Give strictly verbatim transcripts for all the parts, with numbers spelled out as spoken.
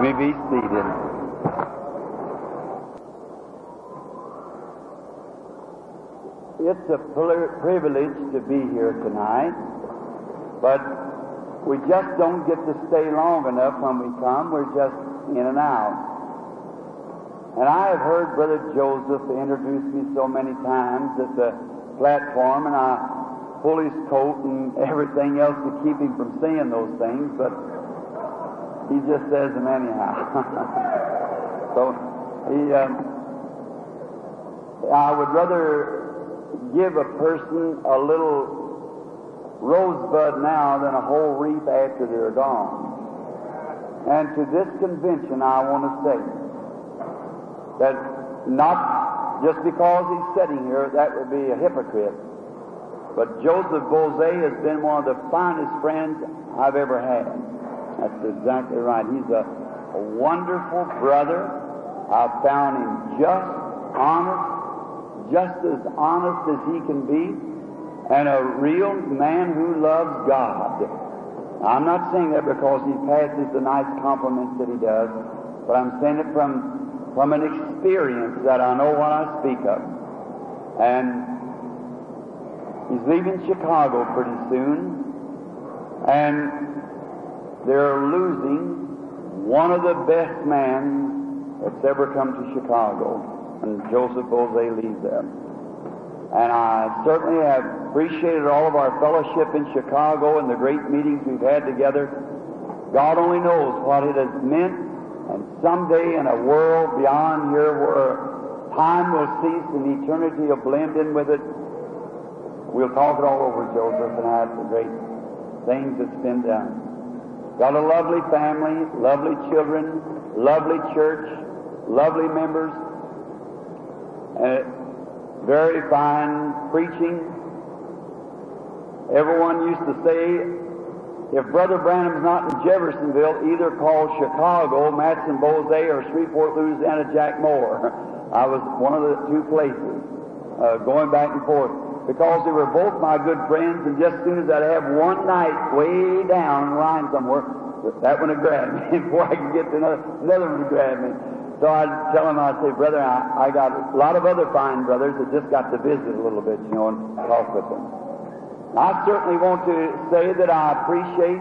may be seated. It's a privilege to be here tonight, but we just don't get to stay long enough when we come. We're just in and out. And I have heard Brother Joseph introduce me so many times at the platform, and I pull his coat and everything else to keep him from saying those things, but he just says them anyhow. So he, um, I would rather give a person a little rosebud now than a whole wreath after they're gone. And to this convention I want to say that not just because he's sitting here, that would be a hypocrite, but Joseph Boze has been one of the finest friends I've ever had. That's exactly right. He's a, a wonderful brother. I've found him just, honest, just as honest as he can be, and a real man who loves God. I'm not saying that because he passes the nice compliments that he does, but I'm saying it from, from an experience that I know what I speak of. And he's leaving Chicago pretty soon, and they're losing one of the best men that's ever come to Chicago. And Joseph Boze leaves there. And I certainly have appreciated all of our fellowship in Chicago and the great meetings we've had together. God only knows what it has meant, and someday in a world beyond here where time will cease and eternity will blend in with it, we'll talk it all over, Joseph, and have the great things that's been done. Got a lovely family, lovely children, lovely church, lovely members, and very fine preaching. Everyone used to say, if Brother Branham's not in Jeffersonville, either call Chicago, Matson Boze, or Shreveport, Louisiana, Jack Moore. I was one of the two places, uh, going back and forth, because they were both my good friends, and just as soon as I'd have one night way down in line somewhere, that one would grab me. Before I could get to another, another one would grab me. So I'd tell him, I'd say, brother, I, I got a lot of other fine brothers that just got to visit a little bit, you know, and talk with them. I certainly want to say that I appreciate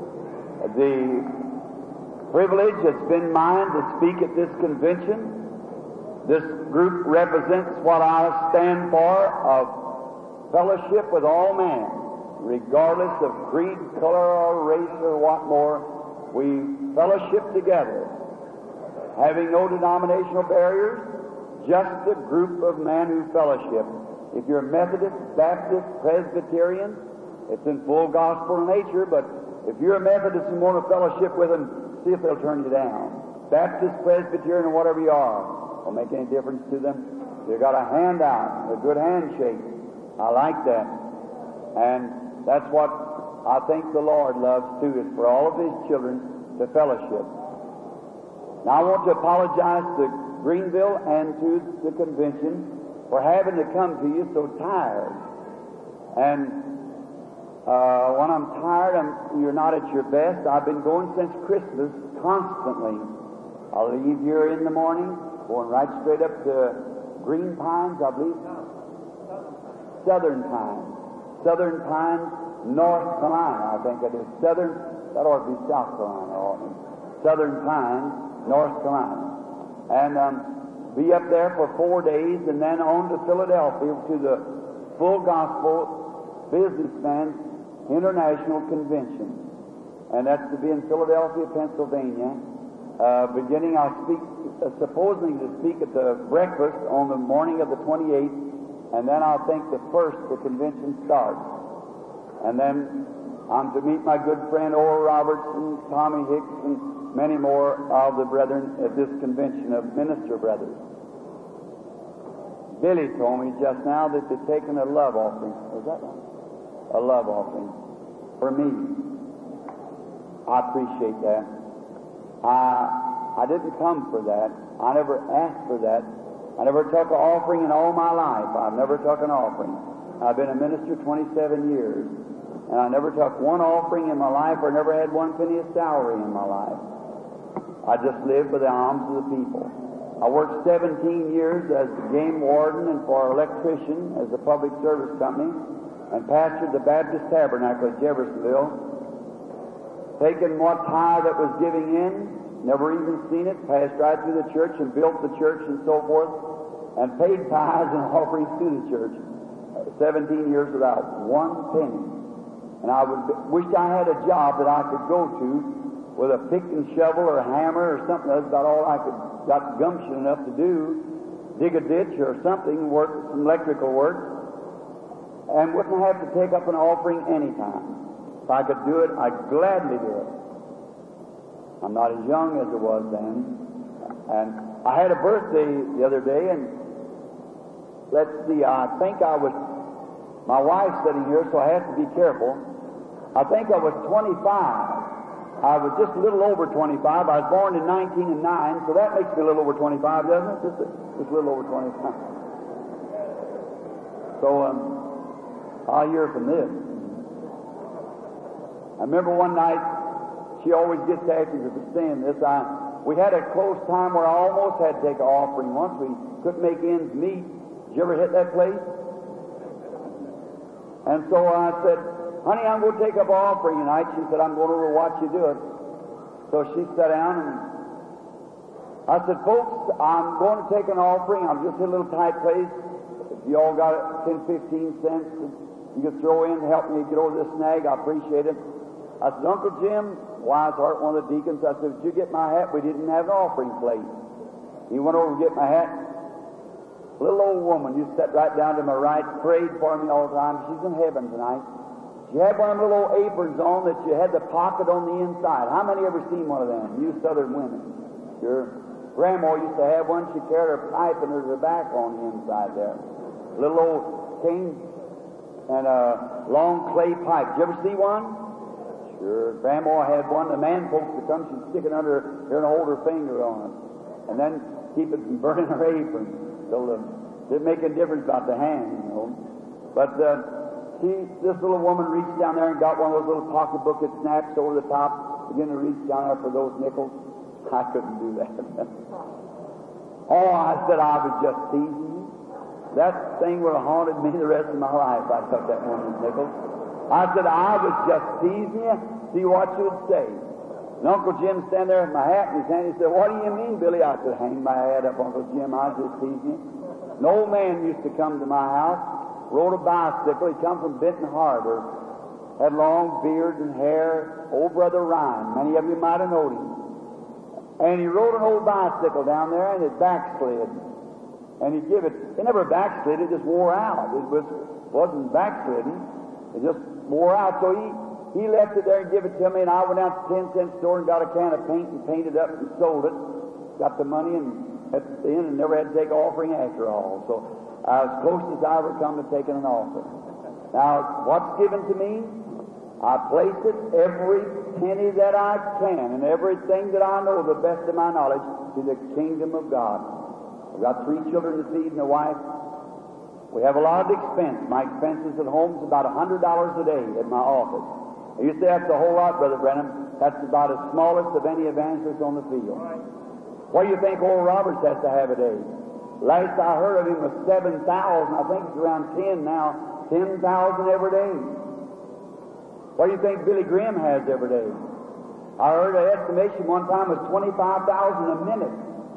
the privilege that's been mine to speak at this convention. This group represents what I stand for, of fellowship with all men, regardless of creed, color, or race, or what more. We fellowship together, having no denominational barriers, just a group of men who fellowship. If you're Methodist, Baptist, Presbyterian, it's in full gospel nature, but if you're a Methodist and want to fellowship with them, see if they'll turn you down. Baptist, Presbyterian, or whatever you are, won't make any difference to them. You've got a hand out, a good handshake. I like that. And that's what I think the Lord loves too, is for all of His children to fellowship. Now I want to apologize to Greenville and to the convention for having to come to you so tired. And uh, when I'm tired, I'm, you're not at your best. I've been going since Christmas constantly. I'll leave here in the morning, going right straight up to Green Pines, I believe. Southern Pines. Southern Pines, North Carolina, I think it is. Southern, that ought to be South Carolina, ought it? Southern Pines, North Carolina. And um, be up there for four days and then on to Philadelphia to the Full Gospel Businessman International Convention. And that's to be in Philadelphia, Pennsylvania. Uh, beginning, I'll speak, uh, supposedly to speak at the breakfast on the morning of the twenty-eighth, and then I'll think the first the convention starts. And then I'm to meet my good friend Oral Robertson, Tommy Hicks, and many more of the brethren at this convention of minister brothers. Billy told me just now that they've taken a love offering. Was that right? A love offering for me. I appreciate that. I I didn't come for that. I never asked for that. I never took an offering in all my life. I've never took an offering. I've been a minister twenty-seven years, and I never took one offering in my life or never had one penny of salary in my life. I just lived by the alms of the people. I worked seventeen years as the game warden and for electrician as a public service company, and pastored the Baptist Tabernacle at Jeffersonville. Taken what tithe that was giving in, never even seen it, passed right through the church and built the church and so forth, and paid tithes and offerings to the church. seventeen years without one penny. And I would wish I had a job that I could go to with a pick and shovel or a hammer or something. That's about all I could got gumption enough to do. Dig a ditch or something, work some electrical work, and wouldn't have to take up an offering any time. If I could do it, I'd gladly do it. I'm not as young as I was then. And I had a birthday the other day, and let's see, I think I was, my wife's sitting here, so I have to be careful. I think I was twenty-five. I was just a little over twenty-five. I was born in nineteen and nine, so that makes me a little over twenty-five, doesn't it? Just a, just a little over twenty-five. So um, I'll hear from this. I remember one night, she always gets after me for saying this. I, we had a close time where I almost had to take an offering once. We couldn't make ends meet. Did you ever hit that place? And so I said, honey, I'm going to take up an offering tonight. She said, I'm going over to watch you do it. So she sat down, and I said, folks, I'm going to take an offering. I'm just in a little tight place. If you all got ten, fifteen cents, you could throw in to help me get over this snag, I appreciate it. I said, Uncle Jim, Wisehart, one of the deacons, I said, did you get my hat? We didn't have an offering plate. He went over to get my hat. A little old woman, you sat right down to my right, prayed for me all the time. She's in heaven tonight. She had one of them little old aprons on that you had the pocket on the inside. How many ever seen one of them? You southern women. Your grandma used to have one. She carried her pipe and her tobacco on the inside there. Little old cane and a long clay pipe. Did you ever see one? Sure. Grandma had one. The man folks would come, she'd stick it under here and hold her finger on it. And then keep it from burning her apron. So uh, it didn't make a difference about the hand, you know. But uh, she, this little woman reached down there and got one of those little pocketbook that snaps over the top, began to reach down there for those nickels. I couldn't do that. Oh, I said I was just teasing you. That thing would have haunted me the rest of my life. I took that woman's nickels. I said I was just teasing you. See what you would say. And Uncle Jim stand there with my hat in his hand. He said, what do you mean, Billy? I said, hang my hat up, Uncle Jim. I was just teasing you. An old man used to come to my house, rode a bicycle. He come from Benton Harbor, had long beard and hair. Old Brother Ryan. Many of you might have known him. And he rode an old bicycle down there, and it backslid. And he give it. It never backslid. It just wore out. It was wasn't backsliding. It just wore out. So he he left it there and gave it to me, and I went out to the ten cent store and got a can of paint and painted up and sold it. Got the money and at the end and never had to take offering after all. So I was close as I ever come to taking an offering. Now, what's given to me? I place it, every penny that I can and everything that I know, the best of my knowledge, to the kingdom of God. I've got three children to feed and a wife. We have a lot of expense. My expenses at home is about one hundred dollars a day at my office. You say that's a whole lot, Brother Brenham. That's about as smallest of any evangelist on the field. What do you think Oral Roberts has to have a day? Last I heard of him was seven thousand. I think it's around ten now. ten thousand every day. What do you think Billy Graham has every day? I heard an estimation one time was twenty-five thousand a minute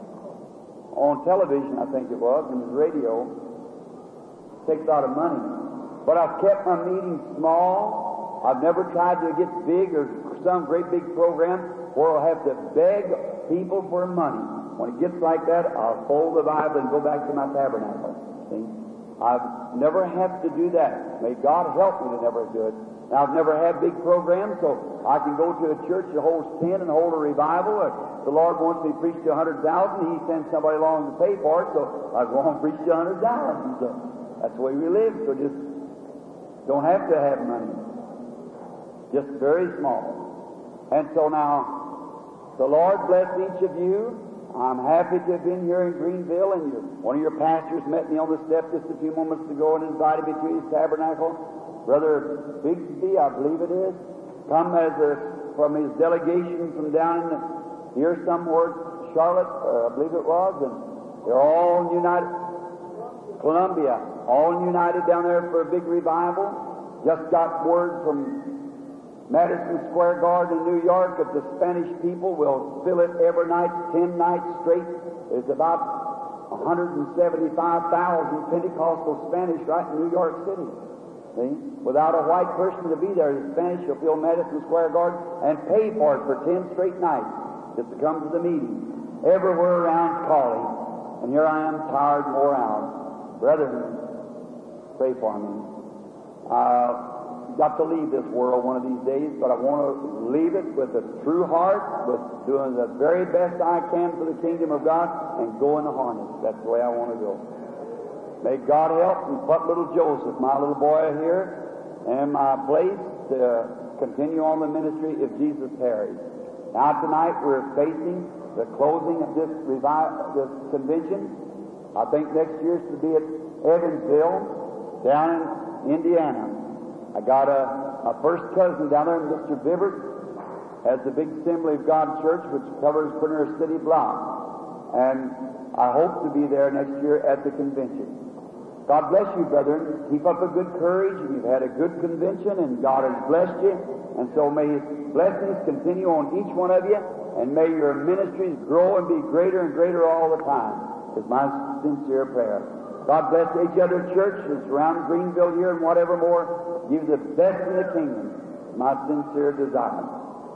on television, I think it was, and his radio. Takes a lot of money. But I've kept my meetings small. I've never tried to get big or some great big program where I'll have to beg people for money. When it gets like that, I'll fold the Bible and go back to my tabernacle. See? I've never had to do that. May God help me to never do it. Now, I've never had big programs, so I can go to a church that holds ten and hold a revival. If the Lord wants me to preach to one hundred thousand, He sends somebody along to pay for it, so I go on and preach to one hundred thousand. So that's the way we live, so just don't have to have money. Just very small. And so now, the Lord bless each of you. I'm happy to have been here in Greenville, and your, one of your pastors met me on the step just a few moments ago and invited me to his tabernacle. Brother Bigsby, I believe it is, come as a, from his delegation from down in the here somewhere, Charlotte, uh, I believe it was, and they're all united. Columbia, all united down there for a big revival. Just got word from Madison Square Garden in New York that the Spanish people will fill it every night, ten nights straight. There's about one hundred seventy-five thousand Pentecostal Spanish right in New York City. See? Without a white person to be there, the Spanish will fill Madison Square Garden and pay for it for ten straight nights just to come to the meeting. Everywhere around calling. And here I am, tired and wore out. Brethren, pray for me. Uh, got to leave this world one of these days, but I want to leave it with a true heart, with doing the very best I can for the kingdom of God, and go in the harness. That's the way I want to go. May God help and put little Joseph, my little boy here, in my place to continue on the ministry if Jesus tarries. Now tonight we're facing the closing of this revival, this convention. I think next year is to be at Evansville, down in Indiana. I got a, a first cousin down there, Mister Bibbert, has the big Assembly of God Church, which covers pretty near a city block. And I hope to be there next year at the convention. God bless you, brethren. Keep up a good courage. You've had a good convention, and God has blessed you. And so may His blessings continue on each one of you, and may your ministries grow and be greater and greater all the time, is my sincere prayer. God bless each other church that's around Greenville here and whatever more. Give the best in the kingdom. My sincere desire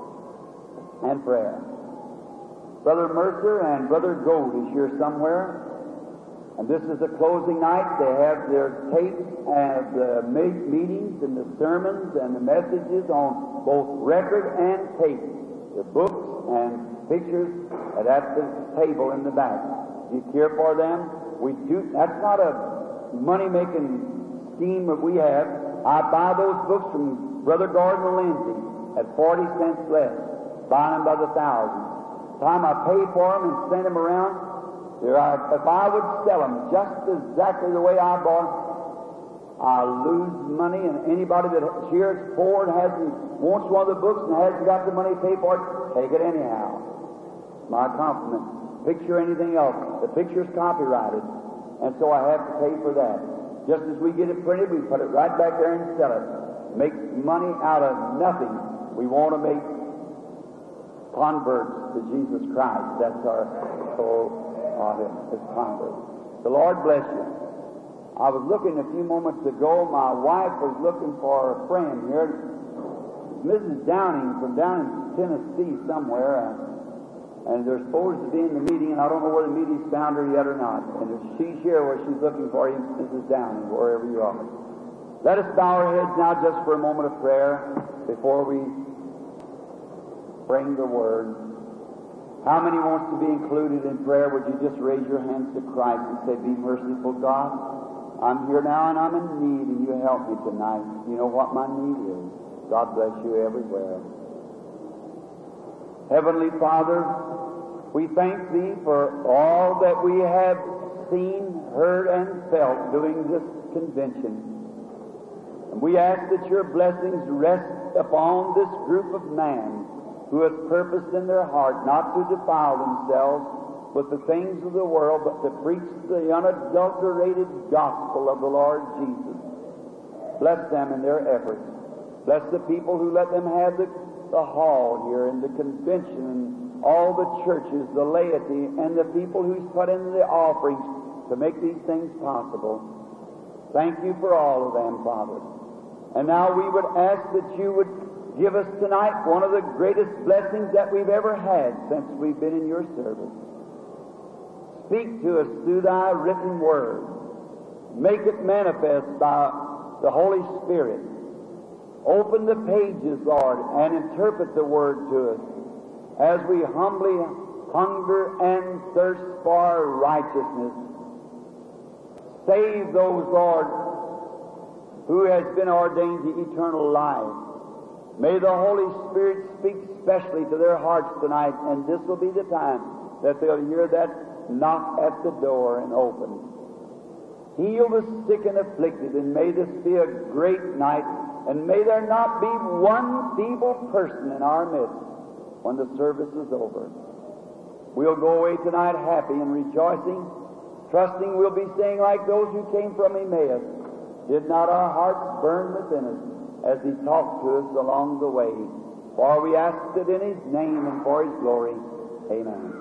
and prayer. Brother Mercer and Brother Gold is here somewhere. And this is the closing night. They have their tapes and the meetings and the sermons and the messages on both record and tape. The books and pictures are at the table in the back. Do you care for them? We do. That's not a money-making scheme that we have. I buy those books from Brother Gardner Lindsay at forty cents less, buying them by the thousand. Time I pay for them and send them around, there are, if I would sell them just exactly the way I bought them, I lose money, and anybody that cheers for and hasn't, wants one of the books and hasn't got the money to pay for it, take it anyhow. My compliment. Picture anything else. The picture's copyrighted, and so I have to pay for that. Just as we get it printed, we put it right back there and sell it. Make money out of nothing. We want to make converts to Jesus Christ. That's our whole uh, is converts. The Lord bless you. I was looking a few moments ago. My wife was looking for a friend here, Missus Downing from down in Tennessee somewhere. Uh, And they're supposed to be in the meeting, and I don't know whether the meeting's found her yet or not. And if she's here where she's looking for you, Missus Downing, wherever you are. Let us bow our heads now just for a moment of prayer before we bring the Word. How many wants to be included in prayer? Would you just raise your hands to Christ and say, "Be merciful, God. I'm here now and I'm in need, and you help me tonight. You know what my need is." God bless you everywhere. Heavenly Father, we thank Thee for all that we have seen, heard, and felt during this convention. And we ask that Your blessings rest upon this group of men who have purposed in their heart not to defile themselves with the things of the world, but to preach the unadulterated gospel of the Lord Jesus. Bless them in their efforts. Bless the people who let them have the the hall here and the convention and all the churches, the laity, and the people who's put in the offerings to make these things possible. Thank You for all of them, Father. And now we would ask that You would give us tonight one of the greatest blessings that we've ever had since we've been in Your service. Speak to us through Thy written word. Make it manifest by the Holy Spirit. Open the pages, Lord, and interpret the Word to us as we humbly hunger and thirst for righteousness. Save those, Lord, who has been ordained to eternal life. May the Holy Spirit speak specially to their hearts tonight, and this will be the time that they'll hear that knock at the door and open. Heal the sick and afflicted, and may this be a great night. And may there not be one feeble person in our midst when the service is over. we'll go away tonight happy and rejoicing, trusting we'll be saying like those who came from Emmaus, did not our hearts burn within us as He talked to us along the way? For we ask it in His name and for His glory. Amen.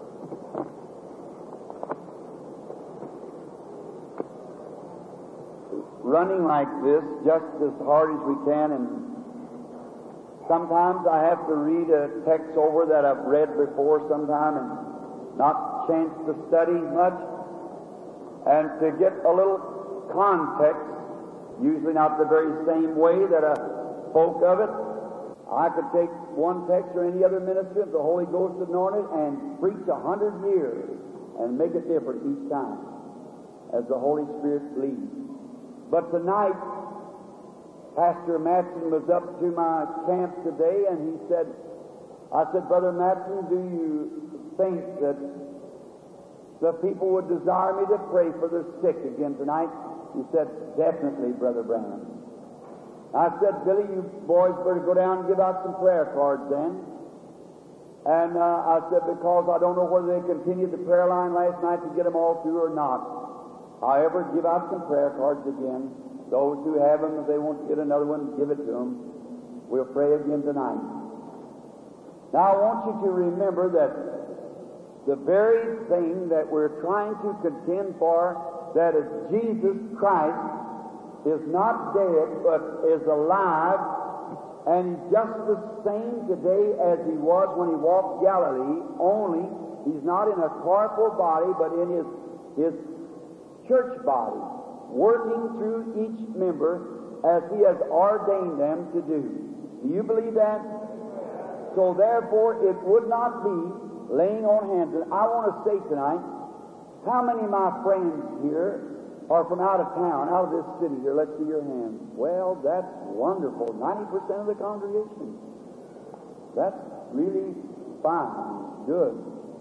Running like this just as hard as we can, and sometimes I have to read a text over that I've read before sometime and not chance to study much, and to get a little context, usually not the very same way that I spoke of it. I could take one text or any other ministry of the Holy Ghost anointed and preach a hundred years and make it different each time as the Holy Spirit leads. But tonight, Pastor Matson was up to my camp today, and he said, I said, Brother Matson, do you think that the people would desire me to pray for the sick again tonight? He said, definitely, Brother Branham. I said, Billy, you boys better go down and give out some prayer cards then. And uh, I said, because I don't know whether they continued the prayer line last night to get them all through or not. However, give out some prayer cards again. Those who have them, if they want to get another one, give it to them. We'll pray again tonight. Now, I want you to remember that the very thing that we're trying to contend for, that is Jesus Christ, is not dead, but is alive, and He's just the same today as He was when He walked Galilee, only He's not in a corporal body, but in His, His church body, working through each member as He has ordained them to do. Do you believe that? So therefore, it would not be laying on hands. And I want to say tonight, how many of my friends here are from out of town, out of this city here? Let's see your hands. Well, that's wonderful. ninety percent of the congregation. That's really fine. Good.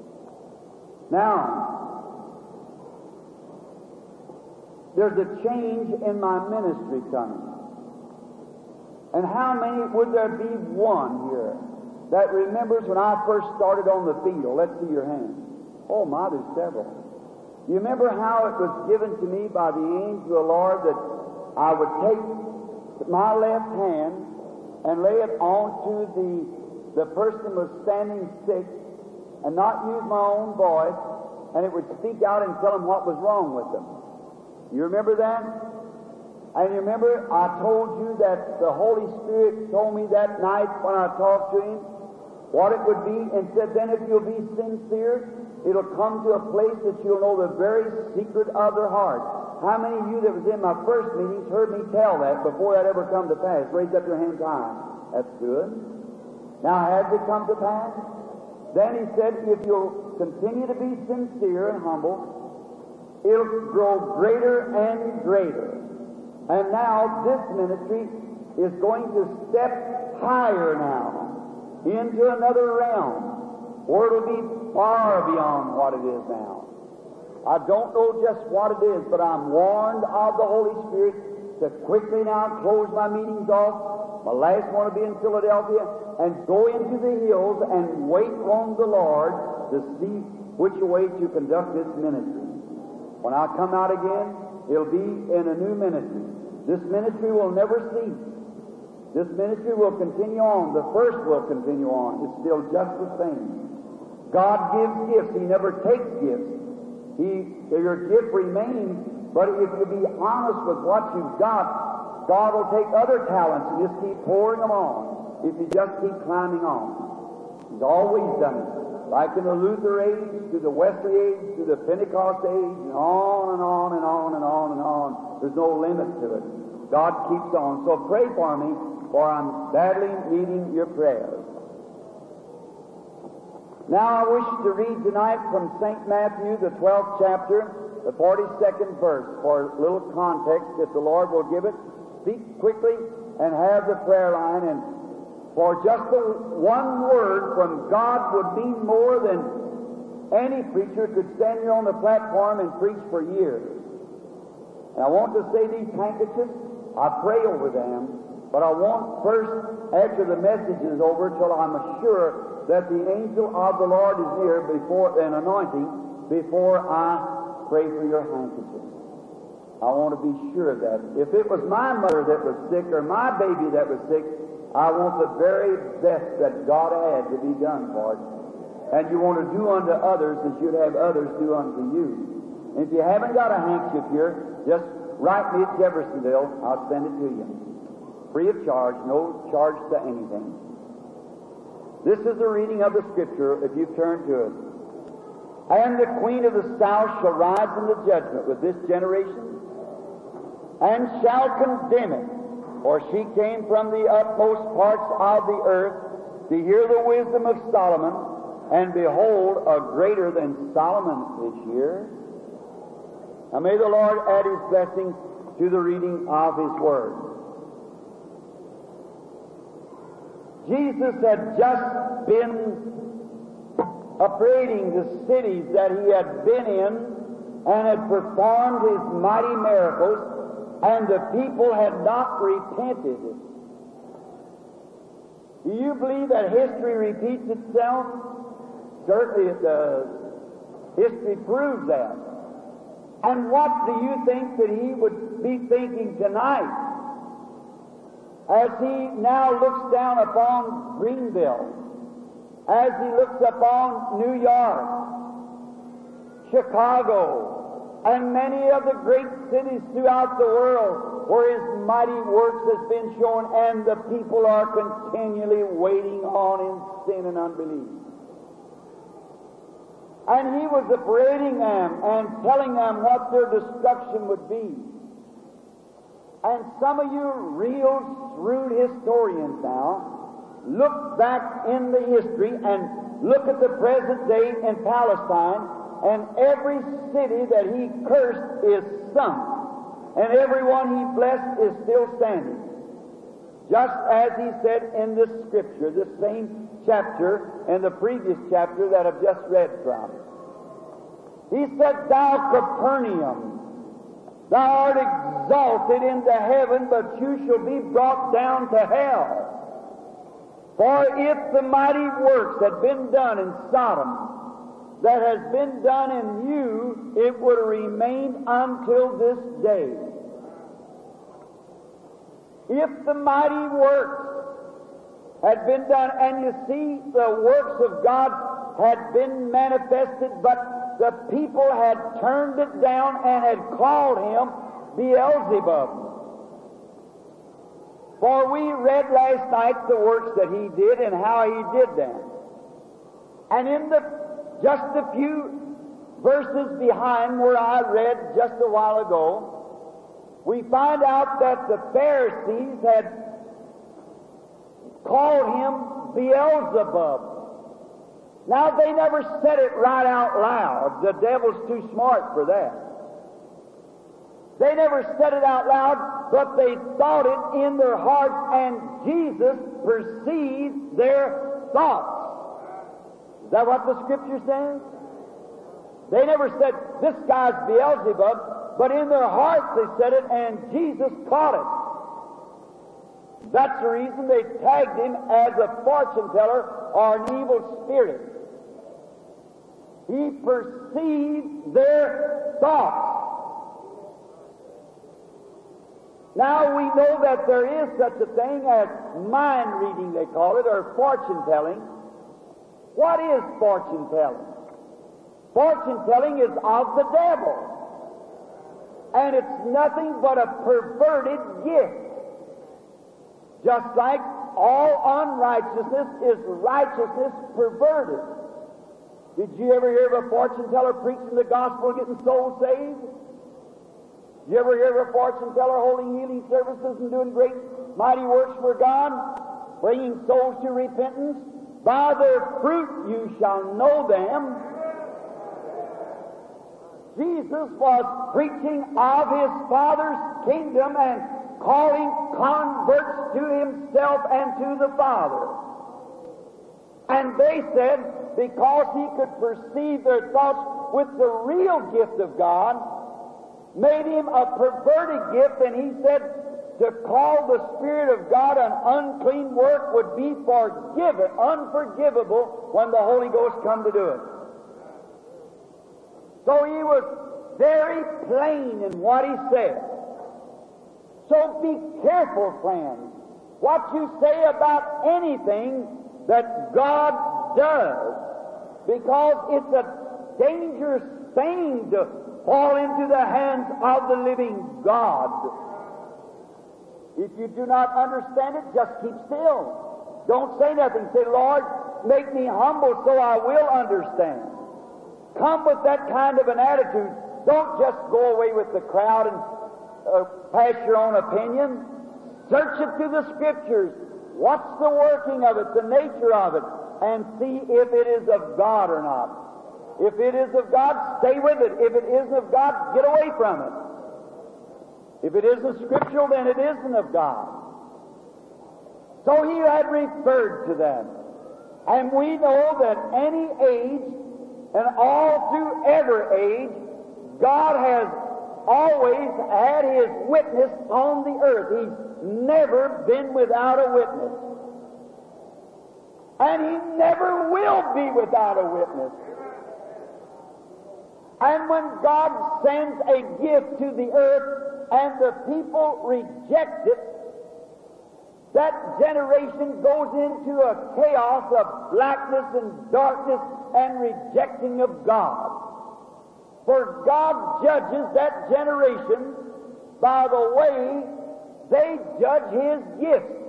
Now, there's a change in my ministry coming. And how many would there be? One here that remembers when I first started on the field? Let's see your hands. Oh my, there's several. You remember how it was given to me by the angel of the Lord that I would take my left hand and lay it onto the, the person who was standing sick and not use my own voice, and it would speak out and tell them what was wrong with them. You remember that? And you remember I told you that the Holy Spirit told me that night when I talked to Him what it would be, and said, then if you'll be sincere, it'll come to a place that you'll know the very secret of their heart. How many of you that was in my first meetings heard me tell that before that ever come to pass? Raise up your hands high. That's good. Now, has it come to pass? Then He said, if you'll continue to be sincere and humble, it'll grow greater and greater. And now this ministry is going to step higher now into another realm where it'll be far beyond what it is now. I don't know just what it is, but I'm warned of the Holy Spirit to quickly now close my meetings off. My last one will be in Philadelphia, and go into the hills and wait on the Lord to see which way to conduct this ministry. When I come out again, it'll be in a new ministry. This ministry will never cease. This ministry will continue on. The first will continue on. It's still just the same. God gives gifts. He never takes gifts. He, your gift remains, but if you be honest with what you've got, God will take other talents and just keep pouring them on if you just keep climbing on. He's always done it. Like in the Luther age, to the Wesley age, to the Pentecost age, and on and on and on and on and on. There's no limit to it. God keeps on. So pray for me, for I'm badly needing your prayers. Now I wish to read tonight from Saint Matthew, the twelfth chapter, the forty-second verse, for a little context, if the Lord will give it. Speak quickly and have the prayer line, and for just the one word from God would mean more than any preacher could stand here on the platform and preach for years. And I want to say these handkerchiefs, I pray over them, but I want first, after the message is over, till I'm sure that the angel of the Lord is near before an anointing before I pray for your handkerchief. I want to be sure of that. If it was my mother that was sick or my baby that was sick, I want the very best that God had to be done for it. And you want to do unto others as you'd have others do unto you. And if you haven't got a handkerchief here, just write me at Jeffersonville. I'll send it to you. Free of charge, no charge to anything. This is the reading of the Scripture, if you turn to it. And the queen of the south shall rise in the judgment with this generation, and shall condemn it. For she came from the utmost parts of the earth to hear the wisdom of Solomon, and behold, a greater than Solomon is here. Now may the Lord add His blessing to the reading of His Word. Jesus had just been upbraiding the cities that He had been in and had performed His mighty miracles, and the people had not repented. Do you believe that history repeats itself? Certainly it does. History proves that. And what do you think that He would be thinking tonight as He now looks down upon Greenville, as He looks upon New York, Chicago, and many of the great cities throughout the world where His mighty works has been shown, and the people are continually waiting on in sin and unbelief. And He was upbraiding them and telling them what their destruction would be. And some of you real shrewd historians now look back in the history and look at the present day in Palestine, and every city that He cursed is sunk, and every one He blessed is still standing. Just as He said in this Scripture, this same chapter and the previous chapter that I've just read from. He said, Thou Capernaum, thou art exalted into heaven, but you shall be brought down to hell. For if the mighty works had been done in Sodom, that has been done in you, it would remain until this day. If the mighty works had been done, and you see, the works of God had been manifested, but the people had turned it down and had called Him Beelzebub. For we read last night the works that He did and how He did them. And in the just a few verses behind where I read just a while ago, we find out that the Pharisees had called Him Beelzebub. Now, they never said it right out loud. The devil's too smart for that. They never said it out loud, but they thought it in their hearts, and Jesus perceived their thoughts. Is that what the Scripture says? They never said, this guy's Beelzebub, but in their hearts they said it, and Jesus caught it. That's the reason they tagged Him as a fortune teller or an evil spirit. He perceived their thoughts. Now we know that there is such a thing as mind reading, they call it, or fortune telling. What is fortune telling? Fortune telling is of the devil. And it's nothing but a perverted gift. Just like all unrighteousness is righteousness perverted. Did you ever hear of a fortune teller preaching the gospel and getting souls saved? Did you ever hear of a fortune teller holding healing services and doing great mighty works for God, bringing souls to repentance? By their fruit you shall know them. Jesus was preaching of His Father's kingdom and calling converts to Himself and to the Father. And they said, because He could perceive their thoughts with the real gift of God, made Him a perverted gift, and He said, to call the Spirit of God an unclean work would be forgiven, unforgivable when the Holy Ghost come to do it. So he was very plain in what he said. So be careful, friends, what you say about anything that God does, because it's a dangerous thing to fall into the hands of the living God. If you do not understand it, just keep still. Don't say nothing. Say, Lord, make me humble so I will understand. Come with that kind of an attitude. Don't just go away with the crowd and uh, pass your own opinion. Search it through the Scriptures. What's the working of it, the nature of it, and see if it is of God or not. If it is of God, stay with it. If it isn't of God, get away from it. If it isn't scriptural, then it isn't of God. So he had referred to them. And we know that any age, and all through every age, God has always had His witness on the earth. He's never been without a witness. And He never will be without a witness. And when God sends a gift to the earth and the people reject it, that generation goes into a chaos of blackness and darkness and rejecting of God. For God judges that generation by the way they judge His gifts.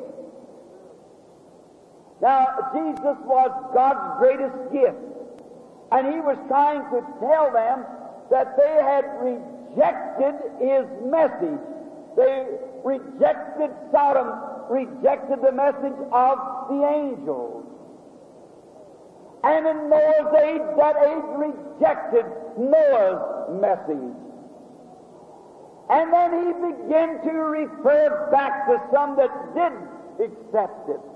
Now, Jesus was God's greatest gift. And He was trying to tell them that they had rejected His message. They rejected Sodom, rejected the message of the angels. And in Noah's age, that age rejected Noah's message. And then He began to refer back to some that did accept it.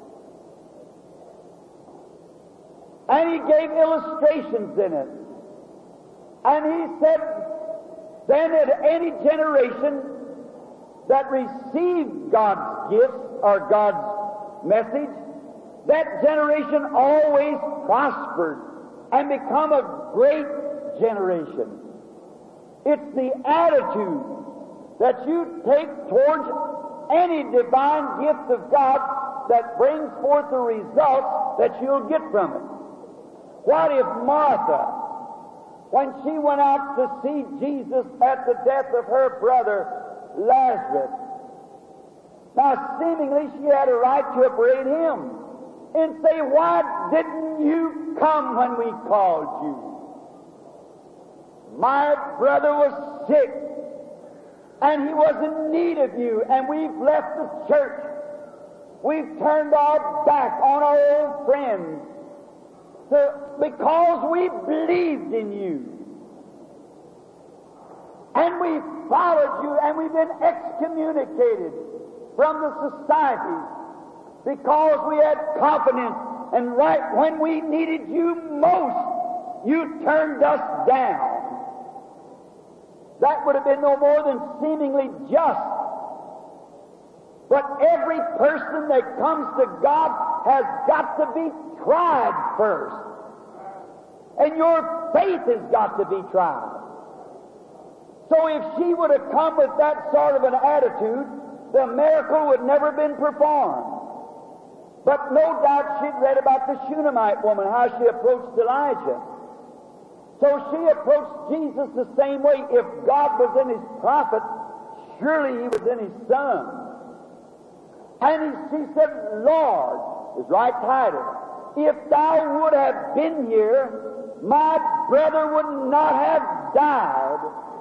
And He gave illustrations in it. And He said, then at any generation that received God's gifts or God's message, that generation always prospered and become a great generation. It's the attitude that you take towards any divine gift of God that brings forth the results that you'll get from it. What if Martha, when she went out to see Jesus at the death of her brother Lazarus, now seemingly she had a right to upbraid him and say, why didn't you come when we called you? My brother was sick, and he was in need of you, and we've left the church. We've turned our back on our old friends to, because we believed in you. And we followed you, and we've been excommunicated from the societies because we had confidence, and right when we needed you most, you turned us down. That would have been no more than seemingly just. But every person that comes to God has got to be tried first. And your faith has got to be tried. So if she would have come with that sort of an attitude, the miracle would never have been performed. But no doubt she'd read about the Shunammite woman, how she approached Elijah. So she approached Jesus the same way. If God was in His prophet, surely He was in His Son. And he, she said, Lord, his right title, if Thou would have been here, my brother would not have died.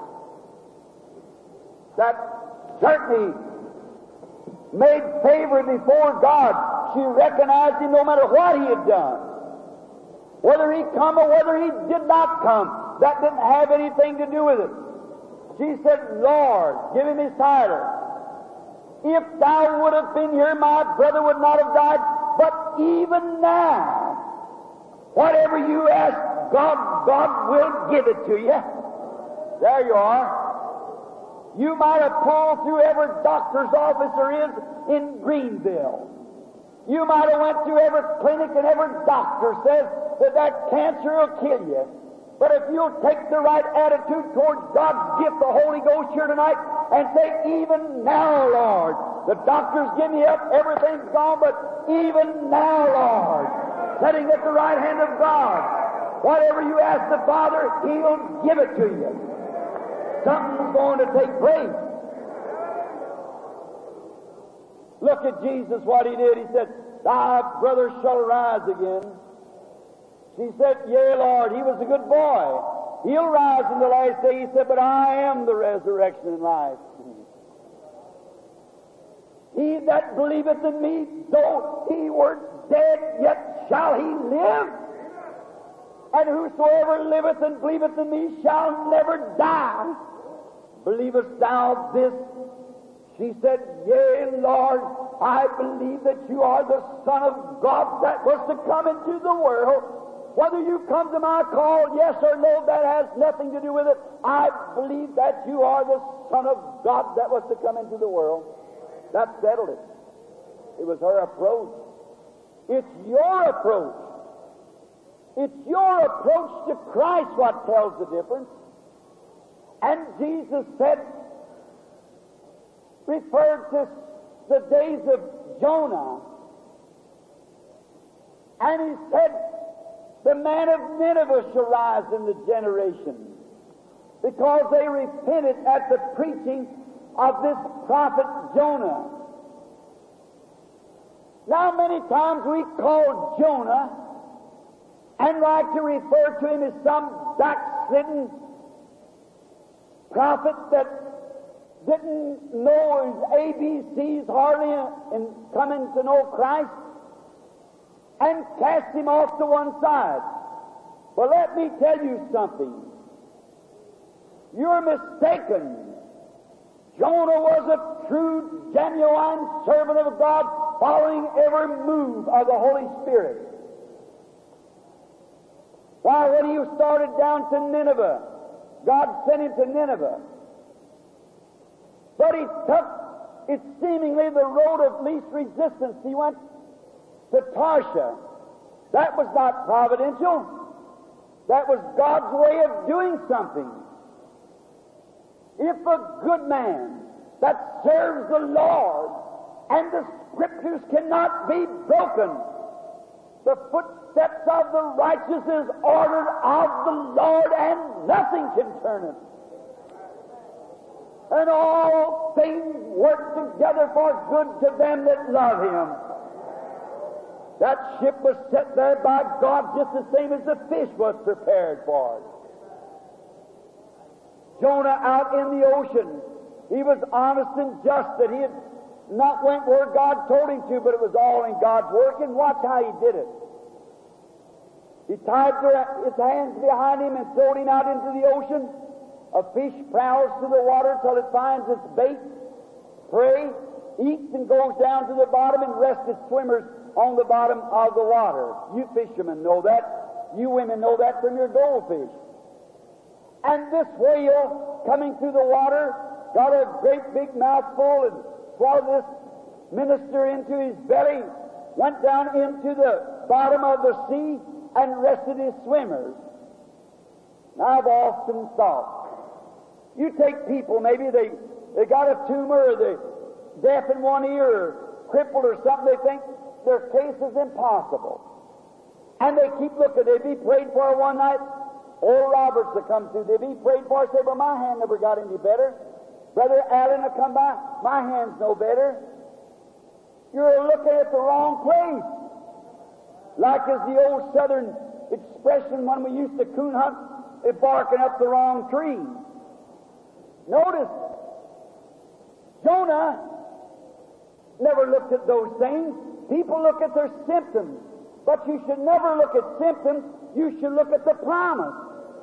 That certainly made favor before God. She recognized him no matter what he had done. Whether he come or whether he did not come, that didn't have anything to do with it. She said, Lord, give him his title. If Thou would have been here, my brother would not have died. But even now, whatever you ask God, God will give it to you. There you are. You might have pulled through every doctor's office there is in Greenville. You might have went through every clinic and every doctor says that that cancer will kill you. But if you'll take the right attitude towards God's gift, the Holy Ghost, here tonight, and say, even now, Lord, the doctors give me up, everything's gone, but even now, Lord, sitting at the right hand of God, whatever you ask the Father, He'll give it to you. Something's going to take place. Look at Jesus, what He did. He said, thy brother shall rise again. She said, yea, Lord. He was a good boy. He'll rise in the last day. He said, but I am the resurrection and life. He that believeth in me, though he were dead, yet shall he live. And whosoever liveth and believeth in me shall never die. Believest thou this? She said, yea, Lord, I believe that you are the Son of God that was to come into the world. Whether you come to my call, yes or no, that has nothing to do with it. I believe that you are the Son of God that was to come into the world. That settled it. It was her approach. It's your approach. It's your approach to Christ what tells the difference. And Jesus said, referred to the days of Jonah, and He said, the man of Nineveh shall rise in the generation, because they repented at the preaching of this prophet Jonah. Now, many times we call Jonah and like to refer to him as some backslidden prophet that didn't know his A B Cs hardly in coming to know Christ, and cast him off to one side. But let me tell you something. You're mistaken. Jonah was a true, genuine servant of God, following every move of the Holy Spirit. Why, when he started down to Nineveh, God sent him to Nineveh. But he took, it seemingly, the road of least resistance. He went to Tarshish. That was not providential. That was God's way of doing something. If a good man that serves the Lord, and the Scriptures cannot be broken, the footsteps of the righteous is ordered of the Lord, and nothing can turn it. And all things work together for good to them that love Him. That ship was set there by God just the same as the fish was prepared for it. Jonah out in the ocean, he was honest and just that he had not went where God told him to, but it was all in God's work, and watch how he did it. He tied his hands behind him and threw him out into the ocean. A fish prowls through the water till it finds its bait, prey, eats and goes down to the bottom and rests its swimmers on the bottom of the water. You fishermen know that. You women know that from your goldfish. And this whale, coming through the water, got a great big mouthful and swallowed this minister into his belly, went down into the bottom of the sea, and rested his swimmers. Now, I've often thought, you take people, maybe they, they got a tumor, or they're deaf in one ear, or crippled or something, they think their case is impossible. And they keep looking. They be prayed for one night. Old Roberts will come through. They be prayed for, say, well, my hand never got any better. Brother Allen will come by. My hand's no better. You're looking at the wrong place. Like as the old southern expression when we used to coon hunt, they're barking up the wrong tree. Notice, Jonah never looked at those things. People look at their symptoms. But you should never look at symptoms. You should look at the promise.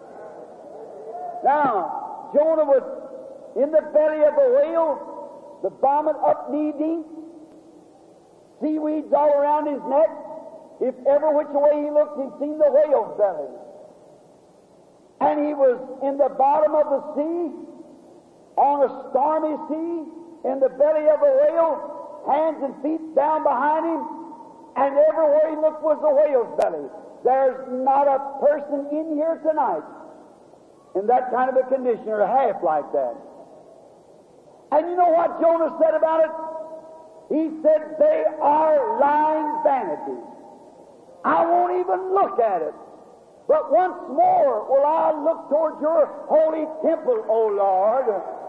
Now, Jonah was in the belly of a whale, the vomit up knee deep, seaweeds all around his neck. If ever which way he looked, he'd seen the whale's belly. And he was in the bottom of the sea, on a stormy sea, in the belly of a whale, hands and feet down behind him, and everywhere he looked was a whale's belly. There's not a person in here tonight in that kind of a condition or half like that. And you know what Jonah said about it? He said, they are lying vanities. I won't even look at it. But once more will I look towards your holy temple, O Lord.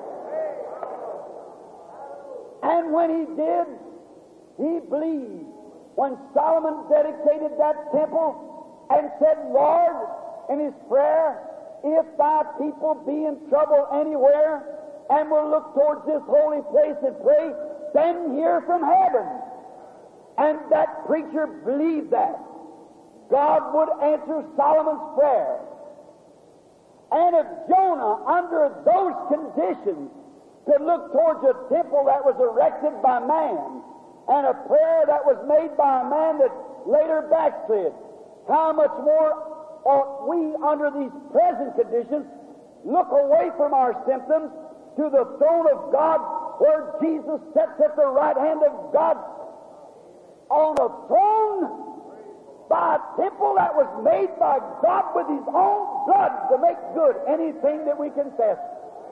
And when he did, he believed. When Solomon dedicated that temple and said, Lord, in his prayer, if thy people be in trouble anywhere, and will look towards this holy place and pray, send here from heaven. And that preacher believed that. God would answer Solomon's prayer. And if Jonah, under those conditions, could look towards a temple that was erected by man, and a prayer that was made by a man that later backslid, how much more ought we, under these present conditions, look away from our symptoms to the throne of God, where Jesus sits at the right hand of God on a throne, by a temple that was made by God with his own blood to make good anything that we confess.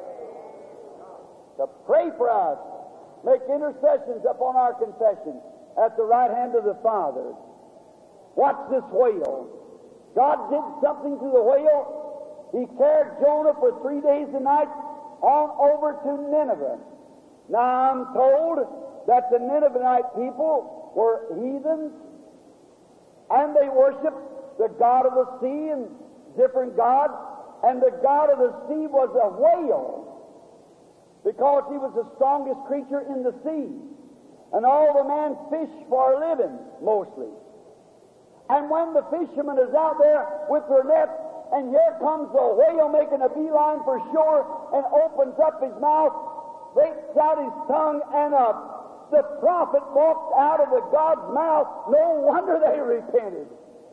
To pray for us, make intercessions upon our confession at the right hand of the Father. Watch this whale. God did something to the whale. He carried Jonah for three days and nights on over to Nineveh. Now I'm told that the Ninevite people were heathens, and they worshiped the god of the sea and different gods, and the god of the sea was a whale, because he was the strongest creature in the sea, and all the men fish for a living, mostly. And when the fisherman is out there with their net, and here comes the whale making a beeline for shore, and opens up his mouth, breaks out his tongue, and uh, the prophet walked out of the God's mouth. No wonder they repented.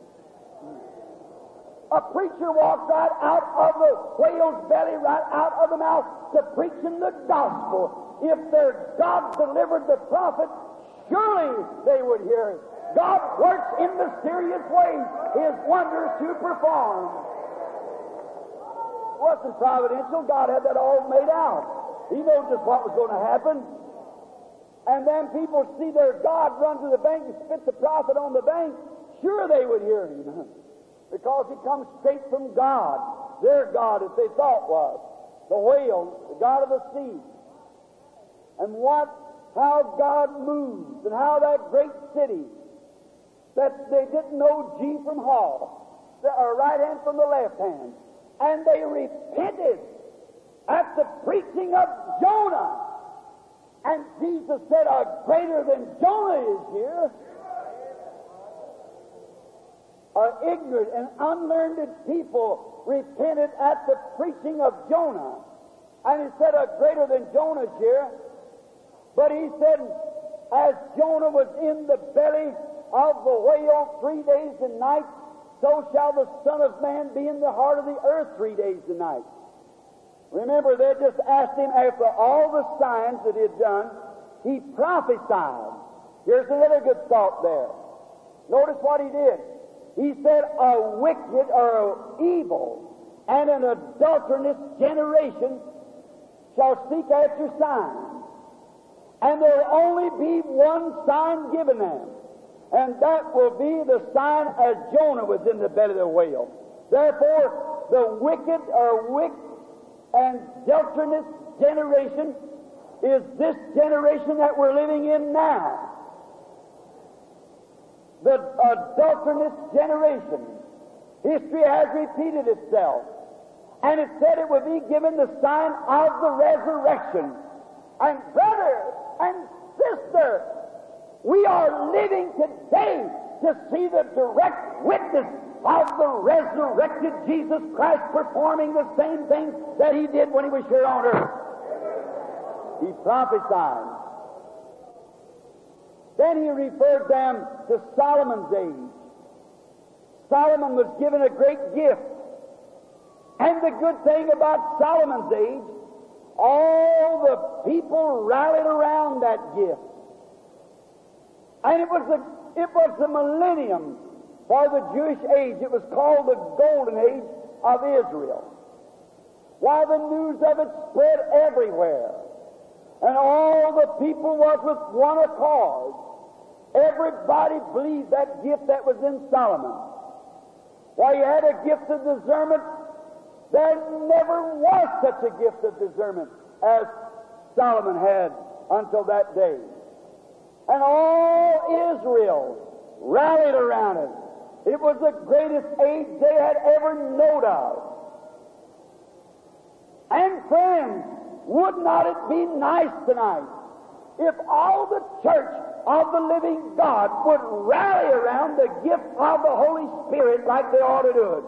A preacher walks right out of the whale's belly, right out of the mouth, to preaching the gospel. If their God delivered the prophet, surely they would hear it. God works in mysterious ways, his wonders to perform. It wasn't providential. God had that all made out. He knew just what was going to happen. And then people see their God run to the bank and spit the prophet on the bank. Sure, they would hear him, because he comes straight from God, their God, as they thought was the whale, the God of the sea. And what, how God moves, and how that great city that they didn't know G from Hall, or right hand from the left hand, and they repented at the preaching of Jonah. And Jesus said, a greater than Jonah is here. Our ignorant and unlearned people repented at the preaching of Jonah. And he said, a greater than Jonah is here. But he said, as Jonah was in the belly of the whale three days and nights, so shall the Son of Man be in the heart of the earth three days and nights. Remember, they just asked him, after all the signs that he had done, he prophesied. Here's another good thought there. Notice what he did. He said, a wicked or evil and an adulterous generation shall seek after signs. And there will only be one sign given them, and that will be the sign as Jonah was in the belly of the whale. Therefore, the wicked or wicked and adulterous generation is this generation that we're living in now. The adulterous generation. History has repeated itself. And it said it would be given the sign of the resurrection. And brother and sister, we are living today to see the direct witness of the resurrected Jesus Christ performing the same things that he did when he was here on earth. He prophesied. Then he referred them to Solomon's age. Solomon was given a great gift. And the good thing about Solomon's age all the people rallied around that gift. And it was the, it was the millennium for the Jewish age. It was called the Golden Age of Israel. While the news of it spread everywhere, and all the people was with one accord. Everybody believed that gift that was in Solomon. While he had a gift of discernment, there never was such a gift of discernment as Solomon had until that day. And all Israel rallied around it. It was the greatest age they had ever known of. And friends, would not it be nice tonight if all the church of the living God would rally around the gift of the Holy Spirit like they ought to do it?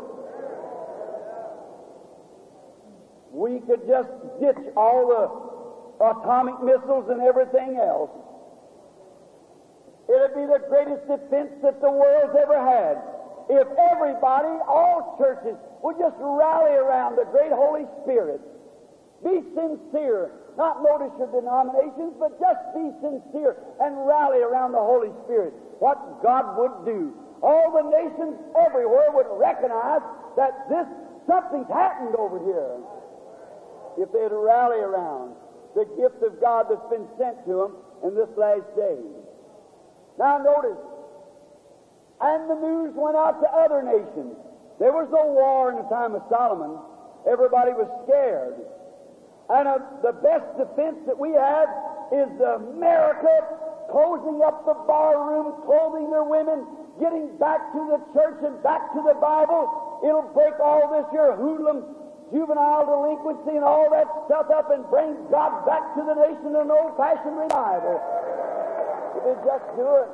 We could just ditch all the atomic missiles and everything else. It would be the greatest defense that the world's ever had if everybody, all churches, would just rally around the great Holy Spirit. Be sincere. Not notice your denominations, but just be sincere and rally around the Holy Spirit. What God would do. All the nations everywhere would recognize that this, something's happened over here. If they'd rally around the gift of God that's been sent to them in this last day. Now notice, and the news went out to other nations. There was no war in the time of Solomon. Everybody was scared. And uh, the best defense that we have is America closing up the barroom, clothing their women, getting back to the church and back to the Bible. It'll break all this here hoodlum, juvenile delinquency and all that stuff up and bring God back to the nation in an old-fashioned revival. If they just do it.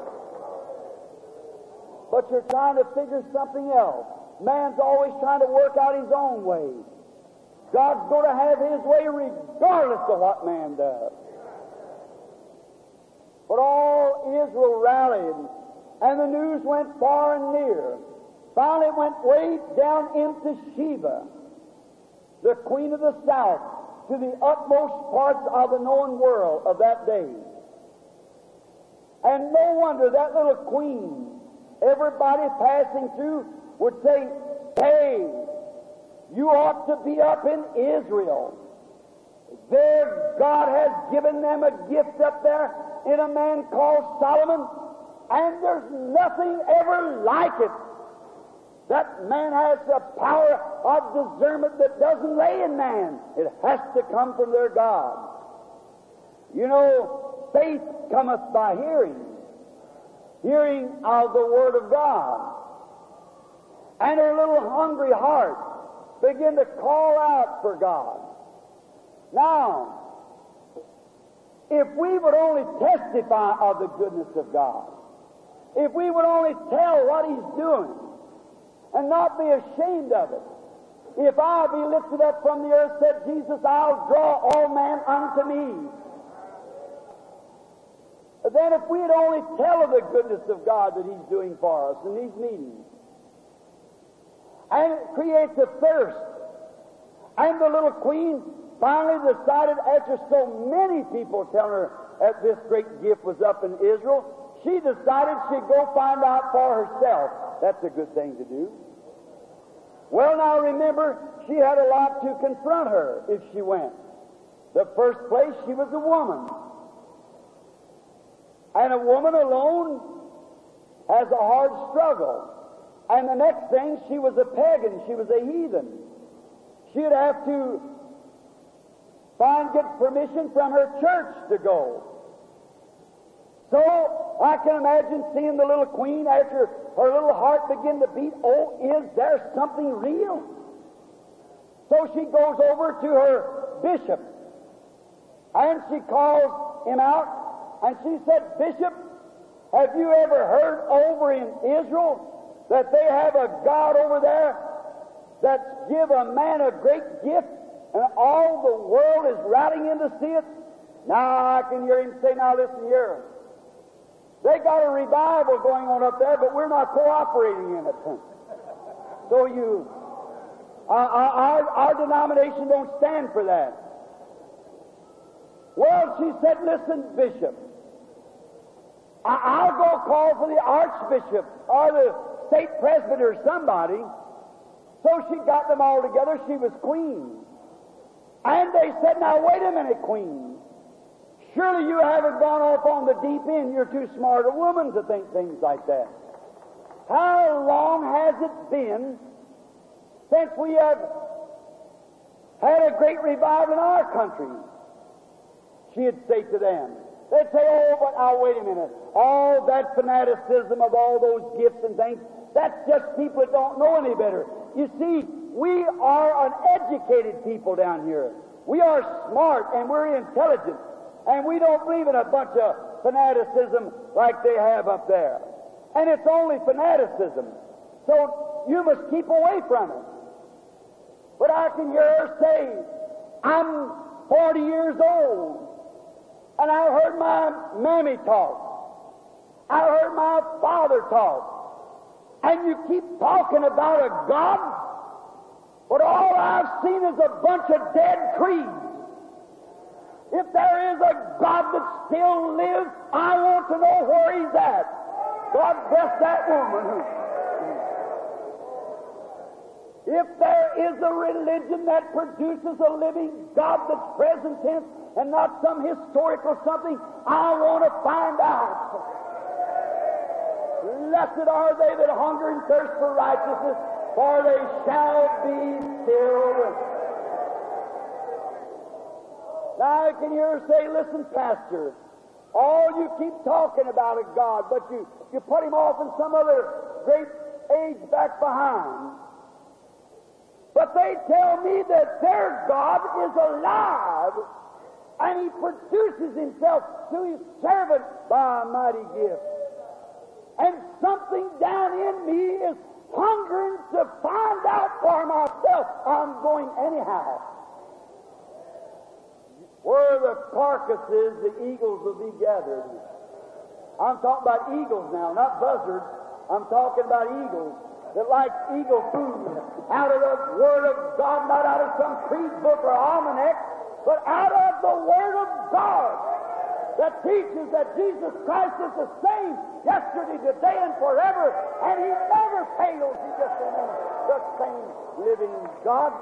But you're trying to figure something else. Man's always trying to work out his own way. God's going to have His way regardless of what man does. But all Israel rallied, and the news went far and near. Finally, it went way down into Sheba, the queen of the south, to the utmost parts of the known world of that day. And no wonder that little queen, everybody passing through would say, "Hey, you ought to be up in Israel. There, God has given them a gift up there in a man called Solomon, and there's nothing ever like it. That man has the power of discernment that doesn't lay in man. It has to come from their God. You know, faith cometh by hearing, hearing of the Word of God. And her little hungry heart begin to call out for God. Now, if we would only testify of the goodness of God, if we would only tell what He's doing and not be ashamed of it, if I be lifted up from the earth, said Jesus, I'll draw all men unto me. Then if we'd only tell of the goodness of God that He's doing for us in these meetings, and it creates a thirst. And the little queen finally decided, after so many people telling her that this great gift was up in Israel, she decided she'd go find out for herself. That's a good thing to do. Well, now remember, she had a lot to confront her if she went. The first place, she was a woman. And a woman alone has a hard struggle. And the next thing, she was a pagan. She was a heathen. She'd have to find, get permission from her church to go. So I can imagine seeing the little queen after her little heart begin to beat. Oh, is there something real? So she goes over to her bishop, and she calls him out, and she said, Bishop, have you ever heard over in Israel that they have a God over there that's give a man a great gift, and all the world is rallying in to see it? Now I can hear him say, now listen here. They got a revival going on up there, but we're not cooperating in it. So you, uh, our, our denomination don't stand for that. Well, she said, listen, Bishop, I- I'll go call for the Archbishop or the State Presbyter or somebody. So she got them all together. She was queen. And they said, now wait a minute, queen. Surely you haven't gone off on the deep end. You're too smart a woman to think things like that. How long has it been since we have had a great revival in our country? She'd say to them. They'd say, oh, but now wait a minute. All that fanaticism of all those gifts and things, that's just people that don't know any better. You see, we are uneducated people down here. We are smart and we're intelligent. And we don't believe in a bunch of fanaticism like they have up there. And it's only fanaticism. So you must keep away from it. But I can hear her say, I'm forty years old, and I heard my mammy talk. I heard my father talk. And you keep talking about a God, but all I've seen is a bunch of dead creeds. If there is a God that still lives, I want to know where He's at. God bless that woman. If there is a religion that produces a living God that's present tense and not some historical something, I want to find out. Blessed are they that hunger and thirst for righteousness, for they shall be filled. Now I can hear her say, listen, Pastor, all you keep talking about is God, but you, you put Him off in some other great age back behind. But they tell me that their God is alive, and He produces Himself through His servant by a mighty gift. And something down in me is hungering to find out for myself. I'm going anyhow. Where the carcass is, the eagles will be gathered. I'm talking about eagles now, not buzzards. I'm talking about eagles that like eagle food out of the Word of God, not out of some creed book or almanac, but out of the Word of God that teaches that Jesus Christ is the same yesterday, today, and forever, and He never fails. He just remains the same living God.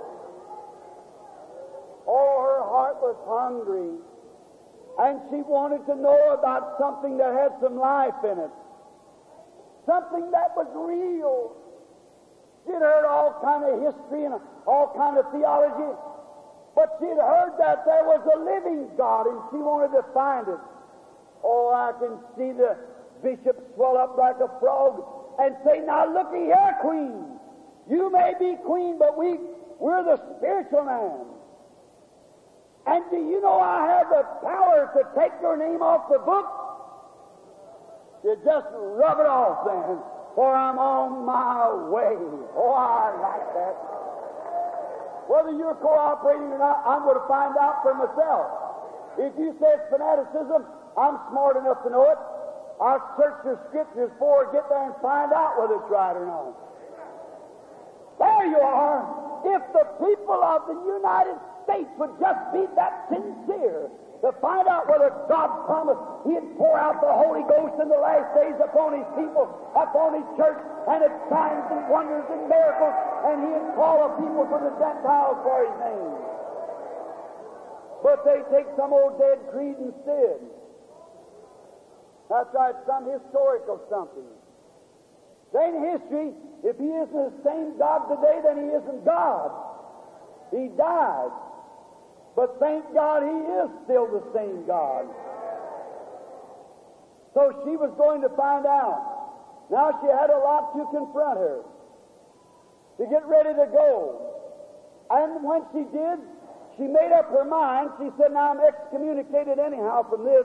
Oh, her heart was hungry, and she wanted to know about something that had some life in it, something that was real. She'd heard all kind of history and all kind of theology, but she'd heard that there was a living God, and she wanted to find it. Oh, I can see the bishop swell up like a frog and say, now looky here, queen. You may be queen, but we, we're the spiritual man. And do you know I have the power to take your name off the book? You just rub it off then, for I'm on my way. Oh, I like that. Whether you're cooperating or not, I'm going to find out for myself. If you say it's fanaticism, I'm smart enough to know it. I'll search the Scriptures for it, get there and find out whether it's right or not. There you are. If the people of the United States would just be that sincere to find out whether God promised He'd pour out the Holy Ghost in the last days upon His people, upon His church, and at signs and wonders and miracles, and He'd call a people from the Gentiles for His name. But they take some old dead creed instead. That's right, some historical something. Then history, if He isn't the same God today, then He isn't God. He died. But thank God He is still the same God. So she was going to find out. Now she had a lot to confront her, to get ready to go. And when she did, she made up her mind. She said, now I'm excommunicated anyhow from this.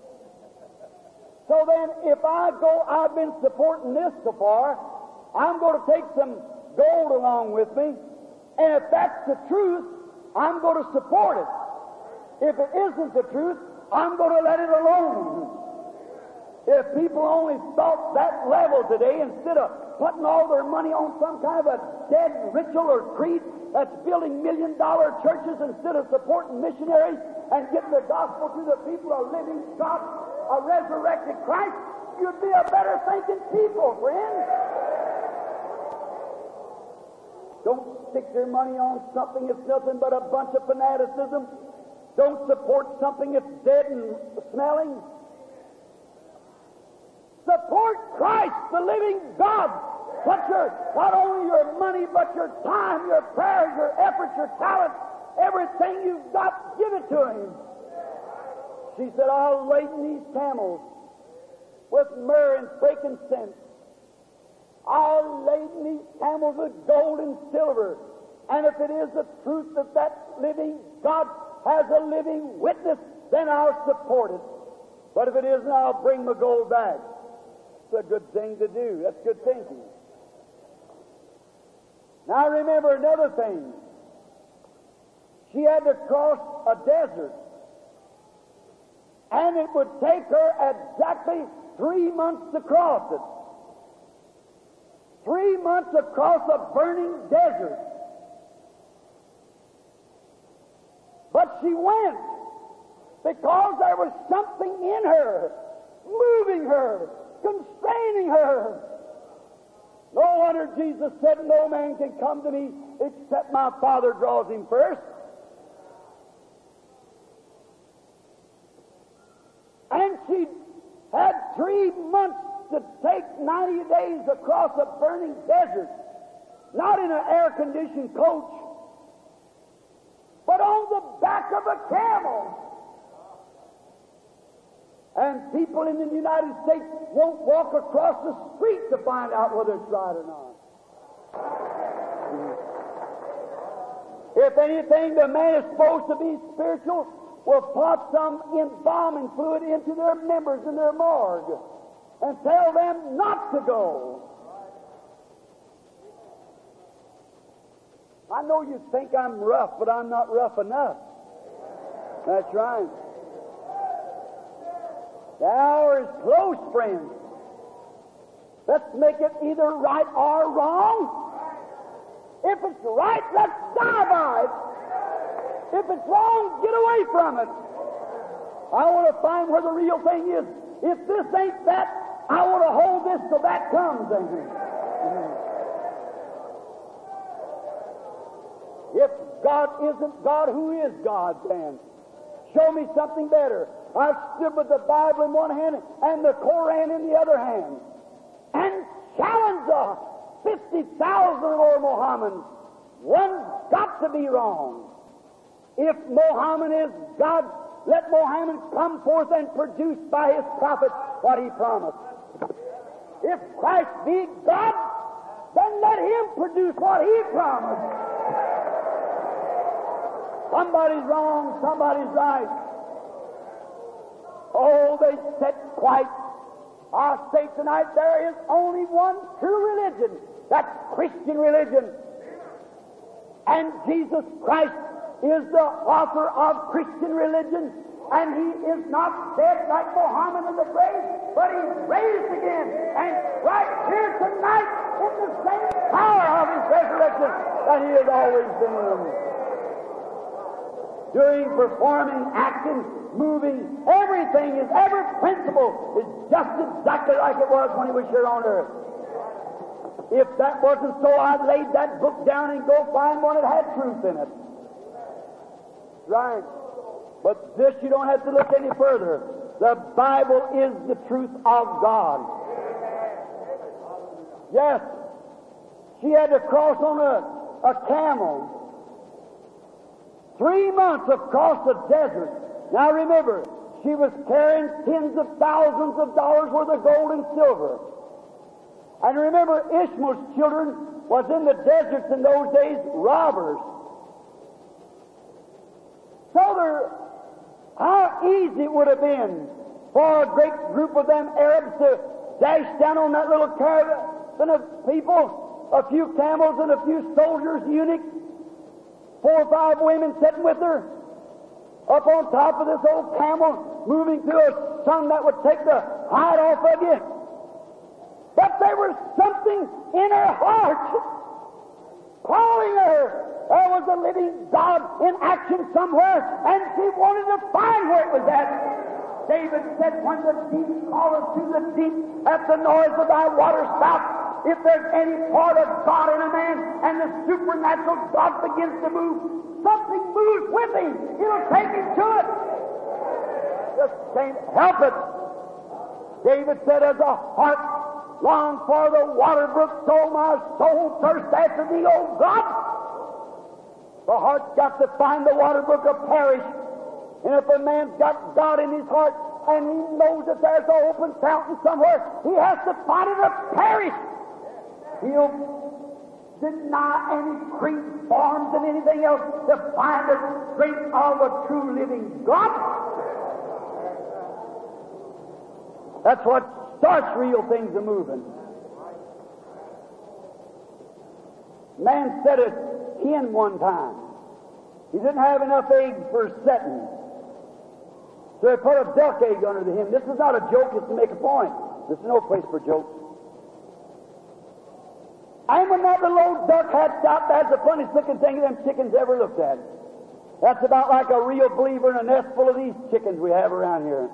So then, if I go, I've been supporting this so far, I'm going to take some gold along with me, and if that's the truth, I'm going to support it. If it isn't the truth, I'm going to let it alone. If people only thought that level today, instead of putting all their money on some kind of a dead ritual or creed that's building million-dollar churches instead of supporting missionaries and getting the gospel to the people, a living God, a resurrected Christ, you'd be a better thinking people, friends. Don't stick your money on something that's nothing but a bunch of fanaticism. Don't support something that's dead and smelling. Support Christ, the living God. Put your, not only your money, but your time, your prayers, your efforts, your talent, everything you've got, give it to Him. She said, I'll laden these camels with myrrh and frankincense. I'll laden these camels with gold and silver. And if it is the truth that that living God has a living witness, then I'll support it. But if it isn't, I'll bring my gold back. It's a good thing to do. That's good thinking. Now remember another thing. She had to cross a desert. And it would take her exactly three months to cross it. Three months across a burning desert. But she went because there was something in her, moving her, constraining her. No wonder Jesus said, no man can come to me except my Father draws him first. And she had three months to take ninety days across a burning desert, not in an air-conditioned coach, but on the back of a camel. And people in the United States won't walk across the street to find out whether it's right or not. If anything, the man is supposed to be spiritual, will pop some embalming fluid into their members in their morgue and tell them not to go. I know you think I'm rough, but I'm not rough enough. That's right. The hour is close, friends. Let's make it either right or wrong. If it's right, let's die by it. If it's wrong, get away from it. I want to find where the real thing is. If this ain't that, I want to hold this till that comes. If God isn't God, who is God then? Show me something better. I've stood with the Bible in one hand and the Koran in the other hand and challenged the fifty thousand or more Mohammedans. One's got to be wrong. If Mohammed is God, let Mohammed come forth and produce by his prophet what he promised. If Christ be God, then let him produce what he promised. Somebody's wrong, somebody's right. Oh, they said quite. I say tonight there is only one true religion. That's Christian religion. And Jesus Christ is the author of Christian religion. And he is not dead like Muhammad in the grave, but he's raised again. And right here tonight in the same power of his resurrection that he has always been. Doing, performing, acting, moving, everything is, every principle is just exactly like it was when he was here on earth. If that wasn't so, I'd lay that book down and go find one that had truth in it. Right. But this you don't have to look any further. The Bible is the truth of God. Yes. She had to cross on a, a camel. Three months across the desert. Now remember, she was carrying tens of thousands of dollars worth of gold and silver. And remember, Ishmael's children was in the deserts in those days, robbers. So there, how easy it would have been for a great group of them Arabs to dash down on that little caravan of people, a few camels and a few soldiers, eunuchs, four or five women sitting with her, up on top of this old camel, moving through a sun that would take the hide off of you. But there was something in her heart calling her There was a living God in action somewhere, and she wanted to find where it was at. David said, when the deep calleth to the deep at the noise of thy water spout, if there's any part of God in a man and the supernatural God begins to move, something moves with him. It'll take him to it. Just can't help it. David said, as a heart longs for the water brook, so my soul thirsts after thee, O God. The heart's got to find the water brook of parish. And if a man's got God in his heart and he knows that there's an open fountain somewhere, he has to find it a parish. He'll deny any creed forms and anything else to find the strength of a true living God. That's what starts real things a moving. Man said it hen one time. He didn't have enough eggs for setting. So he put a duck egg under the hen. This is not a joke, it's to make a point. This is no place for jokes. And when that little old duck hatched out, that's the funniest looking thing them chickens ever looked at. That's about like a real believer in a nest full of these chickens we have around here.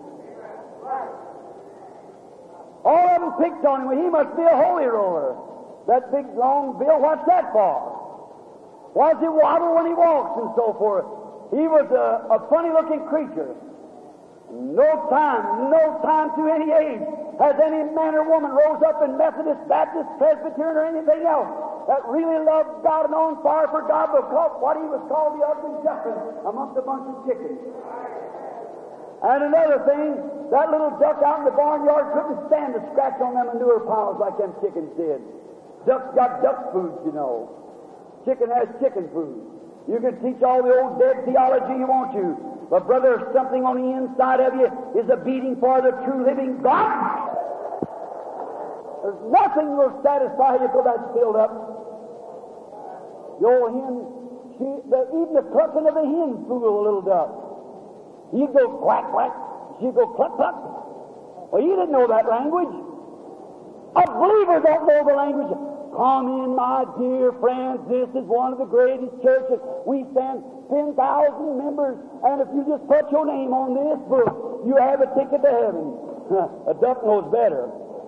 All of them picked on him. Well, he must be a holy roller. That big long bill, what's that for? Why does he waddle when he walks and so forth? He was a, a funny-looking creature. No time, no time to any age has any man or woman rose up in Methodist, Baptist, Presbyterian, or anything else that really loved God and on fire for God because what he was called the ugly duckling amongst a bunch of chickens. And another thing, that little duck out in the barnyard couldn't stand to scratch on them manure piles like them chickens did. Duck's got duck food, you know. Chicken has chicken food. You can teach all the old dead theology you want to, but brother, something on the inside of you is a beating for the true living God. There's nothing will satisfy you till that's filled up. The old hen, she, the, even the clucking of the hen fool a little duck. You go quack, quack. She go cluck, cluck. Well, you didn't know that language. A believer don't know the language. Come in, my dear friends. This is one of the greatest churches. We stand ten thousand members, and if you just put your name on this book, you have a ticket to heaven. A duck knows better.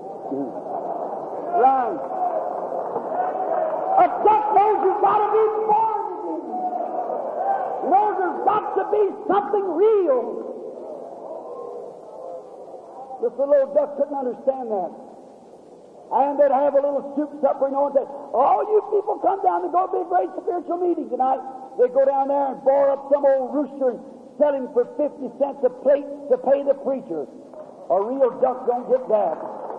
Right. A duck knows you've got to be born again. Knows there's got to be something real. This little old duck couldn't understand that. And they'd have a little soup supper, you know, and say, all you people come down to go to a great spiritual meeting tonight. They go down there and bore up some old rooster and sell him for fifty cents a plate to pay the preacher. A real duck don't get that.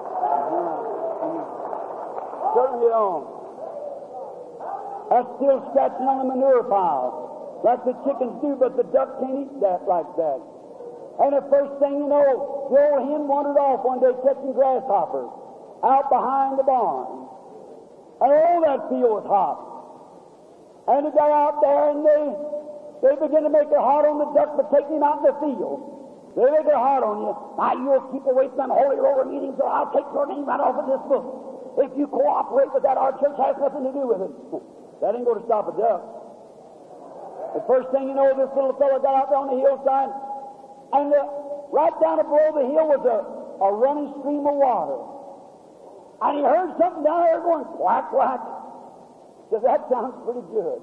Certainly don't. That's still scratching on the manure pile, like the chickens do, but the duck can't eat that like that. And the first thing you know, the old hen wandered off one day catching grasshoppers out behind the barn. And all that field was hot. And they got out there and they they began to make it hard on the duck by taking him out in the field. They make it hard on you. Now you'll keep away from them holy roller meetings or I'll take your name right off of this book. If you cooperate with that, our church has nothing to do with it. That ain't going to stop a duck. The first thing you know, this little fellow got out there on the hillside, and the, right down below the hill was a, a running stream of water. And he heard something down there going quack, quack. So that sounds pretty good.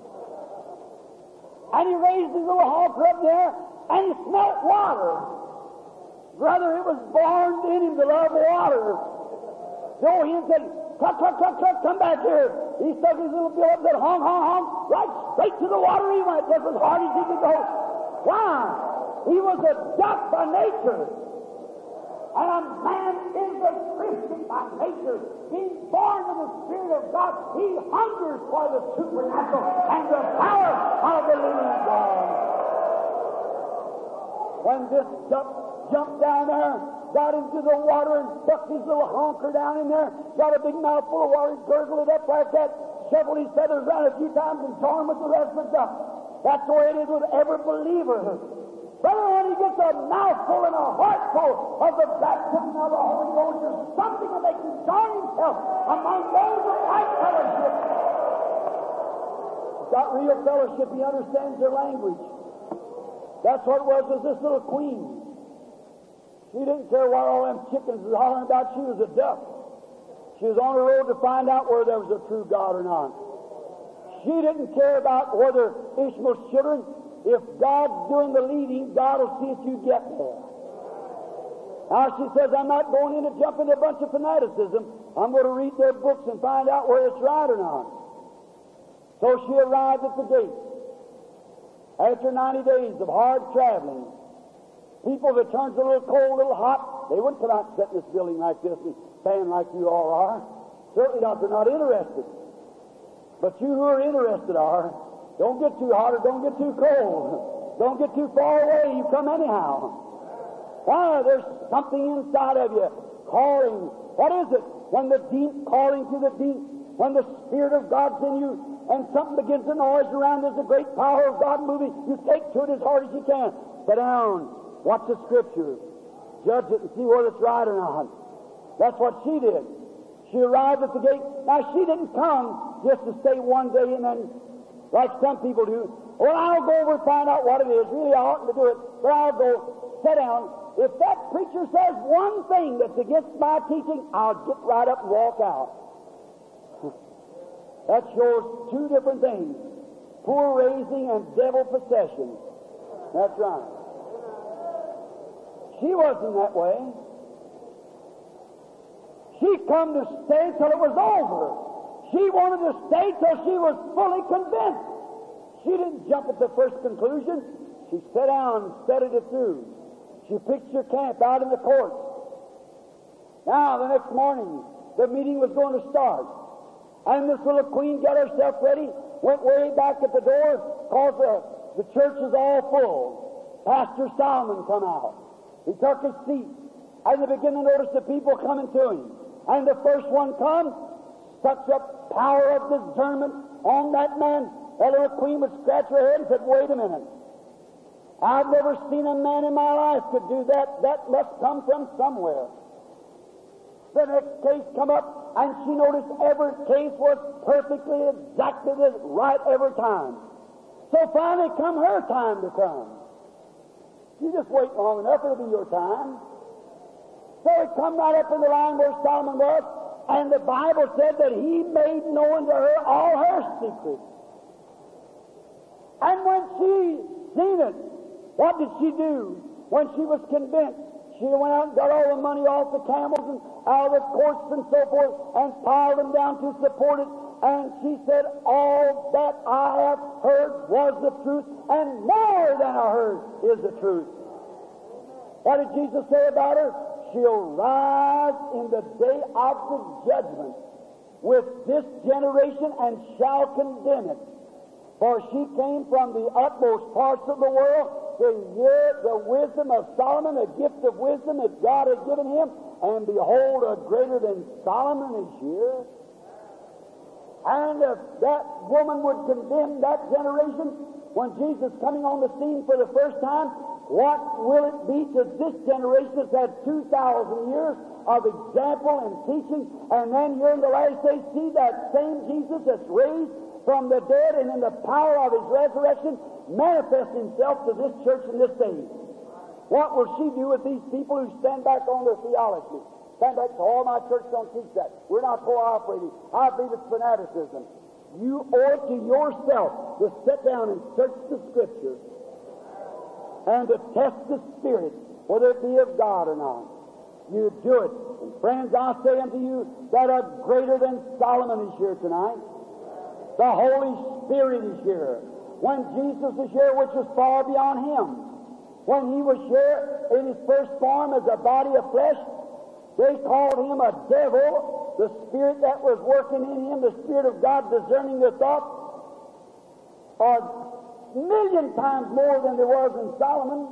And he raised his little hawker up there, and he smelt water. Brother, it was born in him to love water. So he said, cluck, cluck, cluck, cluck, come back here. He stuck his little bill up there, hung, hung, hung, right straight to the water he went, just as hard as he could go. Why? He was a duck by nature. And a man is a Christian by nature. Being born of the Spirit of God, he hungers for the supernatural and the power of the living God. When this duck jumped down there, got into the water and stuck his little honker down in there, got a big mouthful of water, gurgled it up like that, shuffled his feathers around a few times and tore him with the rest of the duck. That's the way it is with every believer. Brother, when he gets a mouthful and a heartful of the baptism of the Holy Ghost, there's something that makes him join himself among those of right fellowship. got real fellowship. He understands their language. That's what it was with this little queen. She didn't care what all them chickens was hollering about. She was a duck. She was on the road to find out whether there was a true God or not. She didn't care about whether Ishmael's children, if God's doing the leading, God will see if you get there. Now she says, I'm not going in to jump into a bunch of fanaticism. I'm going to read their books and find out whether it's right or not. So she arrived at the gate. After ninety days of hard traveling, people, if it turns a little cold, a little hot, they wouldn't come out and sit in this building like this and stand like you all are. Certainly not, they're not interested. But you who are interested are, don't get too hot or don't get too cold. Don't get too far away, you come anyhow. Why? There's something inside of you calling. What is it? When the deep calling to the deep, when the Spirit of God's in you, and something begins to noise around, there's a great power of God moving. You take to it as hard as you can. Sit down, watch the Scripture, judge it and see whether it's right or not. That's what she did. She arrived at the gate. Now, she didn't come just to stay one day and then, like some people do, well, I'll go over and find out what it is. Really, I oughtn't to do it, but I'll go sit down. If that preacher says one thing that's against my teaching, I'll get right up and walk out. That shows two different things, poor raising and devil possession. That's right. She wasn't that way. She come to stay till it was over. She wanted to stay till she was fully convinced. She didn't jump at the first conclusion. She sat down and studied it through. She pitched her camp out in the court. Now, the next morning, the meeting was going to start. And this little queen got herself ready, went way back at the door, because the, the church is all full. Pastor Solomon come out. He took his seat, and they began to notice the people coming to him. And the first one come, such a power of discernment on that man, that little queen would scratch her head and said, wait a minute. I've never seen a man in my life could do that. That must come from somewhere. The next case come up, and she noticed every case was perfectly exactly right every time. So finally come her time to come. You just wait long enough, it'll be your time. So it come right up in the line where Solomon was, and the Bible said that he made known to her all her secrets. And when she seen it, what did she do? When she was convinced, she went out and got all the money off the camels and out of the courts and so forth and piled them down to support it. And she said, all that I have heard was the truth, and more than I heard is the truth. What did Jesus say about her? She'll rise in the day of the judgment with this generation and shall condemn it. For she came from the utmost parts of the world to hear the wisdom of Solomon, a gift of wisdom that God had given him, and behold, a greater than Solomon is here. And if that woman would condemn that generation, when Jesus coming on the scene for the first time, what will it be to this generation that's had two thousand years of example and teaching, and then here in the last days see that same Jesus that's raised from the dead and in the power of his resurrection manifest himself to this church in this day? What will she do with these people who stand back on their theology? Stand back and say, oh, my church don't teach that. We're not cooperating. I believe it's fanaticism. You owe it to yourself to sit down and search the Scripture and to test the Spirit, whether it be of God or not. You do it. And friends, I say unto you that a greater than Solomon is here tonight. The Holy Spirit is here. When Jesus is here, which is far beyond him. When he was here in his first form as a body of flesh, they called him a devil. The spirit that was working in him, the Spirit of God discerning the thoughts, a million times more than there was in Solomon.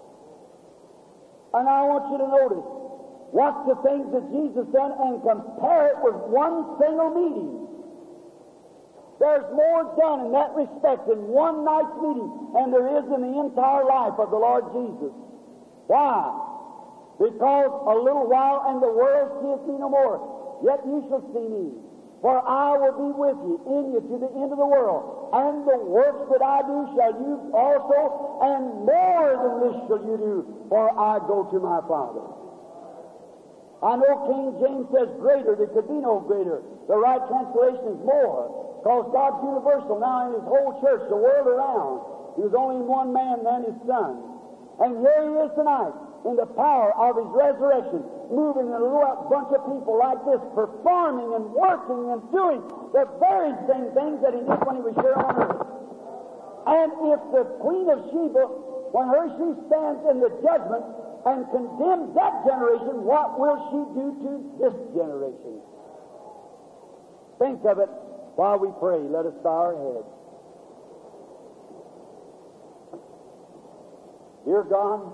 And I want you to notice, watch the things that Jesus done and compare it with one single meeting. There's more done in that respect in one night's meeting than there is in the entire life of the Lord Jesus. Why? Because a little while and the world seeth me no more, yet you shall see me. For I will be with you, in you, to the end of the world. And the works that I do shall you also, and more than this shall you do, for I go to my Father. I know King James says greater. There could be no greater. The right translation is more, because God's universal now in His whole church, the world around. He was only one man and His Son. And here He is tonight, in the power of His resurrection, moving in a little bunch of people like this, performing and working and doing the very same things that He did when He was here on earth. And if the Queen of Sheba, when her she stands in the judgment and condemns that generation, what will she do to this generation? Think of it while we pray. Let us bow our heads. Dear God,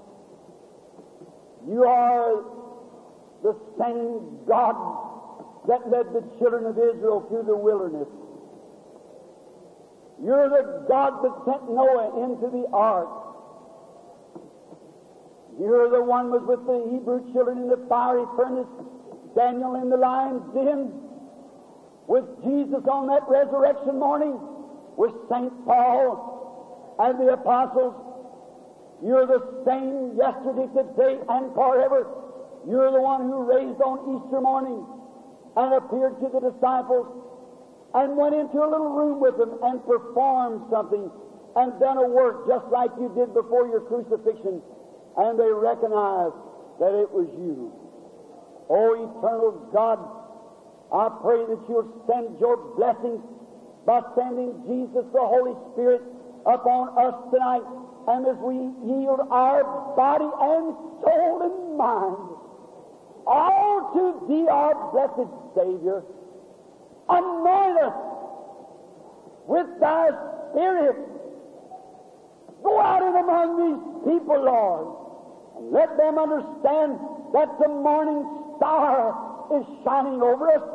You are the same God that led the children of Israel through the wilderness. You're the God that sent Noah into the ark. You're the one who was with the Hebrew children in the fiery furnace, Daniel in the lion's den, with Jesus on that resurrection morning, with Saint Paul and the apostles. You're the same yesterday, today, and forever. You're the one who raised on Easter morning and appeared to the disciples and went into a little room with them and performed something and done a work just like You did before Your crucifixion, and they recognized that it was You. Oh, eternal God, I pray that You'll send Your blessings by sending Jesus, the Holy Spirit, upon us tonight. And as we yield our body and soul and mind all to Thee, our blessed Savior, anoint us with Thy Spirit. Go out and among these people, Lord, and let them understand that the morning star is shining over us.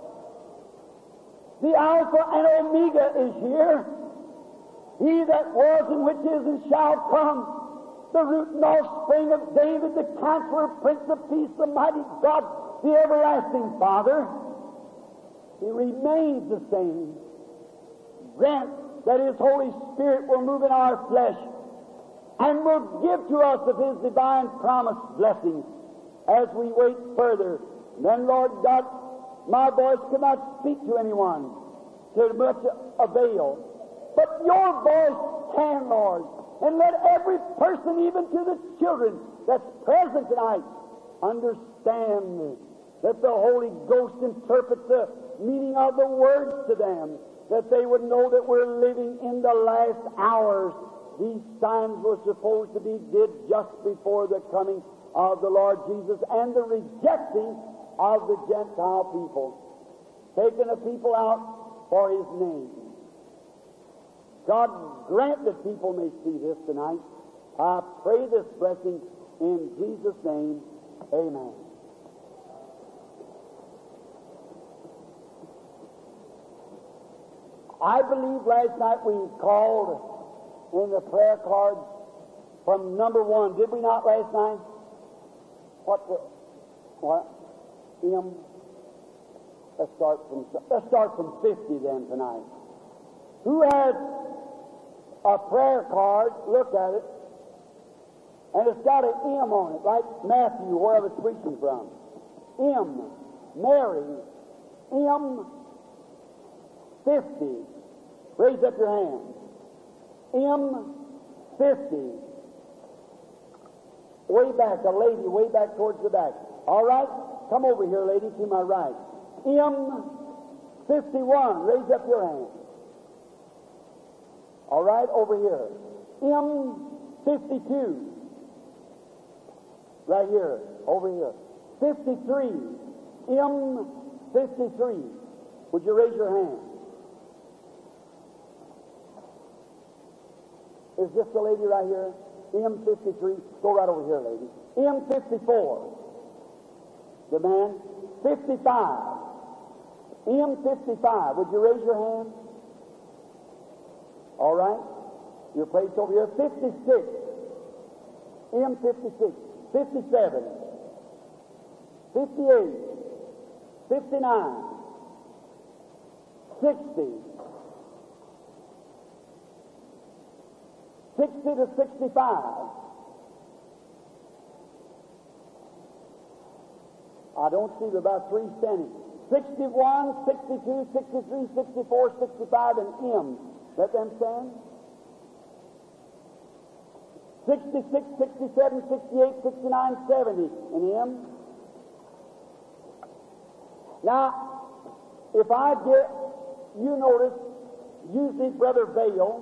The Alpha and Omega is here. He that was and which is and shall come, the root and offspring of David, the Counselor, Prince of Peace, the mighty God, the everlasting Father. He remains the same. Grant that His Holy Spirit will move in our flesh and will give to us of His divine promised blessings as we wait further. And then, Lord God, my voice cannot speak to anyone to much avail. But Your voice can, Lord. And let every person, even to the children that's present tonight, understand that the Holy Ghost interprets the meaning of the words to them, that they would know that we're living in the last hours. These signs were supposed to be did just before the coming of the Lord Jesus and the rejecting of the Gentile people, taking a people out for His name. God grant that people may see this tonight. I pray this blessing in Jesus' name. Amen. I believe last night we called in the prayer cards from number one. Did we not last night? What? The, what? M. Let's start from. Let's start from fifty then tonight. Who has a prayer card? Look at it, and it's got an M on it, like Matthew, where I was preaching from. M. Mary. M. fifty. Raise up your hand. M. fifty. Way back, a lady, way back towards the back. All right? Come over here, lady, to my right. M. fifty-one. Raise up your hand. All right, over here. M. fifty-two. Right here, over here. fifty-three. M. fifty-three. Would you raise your hand? Is this the lady right here? M fifty-three. Go right over here, lady. M fifty-four. The man. fifty-five. M fifty-five. Would you raise your hand? All right. Your place over here. fifty-six. M fifty-six. fifty-seven. fifty-eight. fifty-nine. sixty. sixty to sixty-five. I don't see but about three standing. sixty-one, sixty-two, sixty-three, sixty-four, sixty-five, and M. Let them stand. sixty-six, sixty-seven, sixty-eight, sixty-nine, seventy, and M. Now, if I get, you notice, usually Brother Vail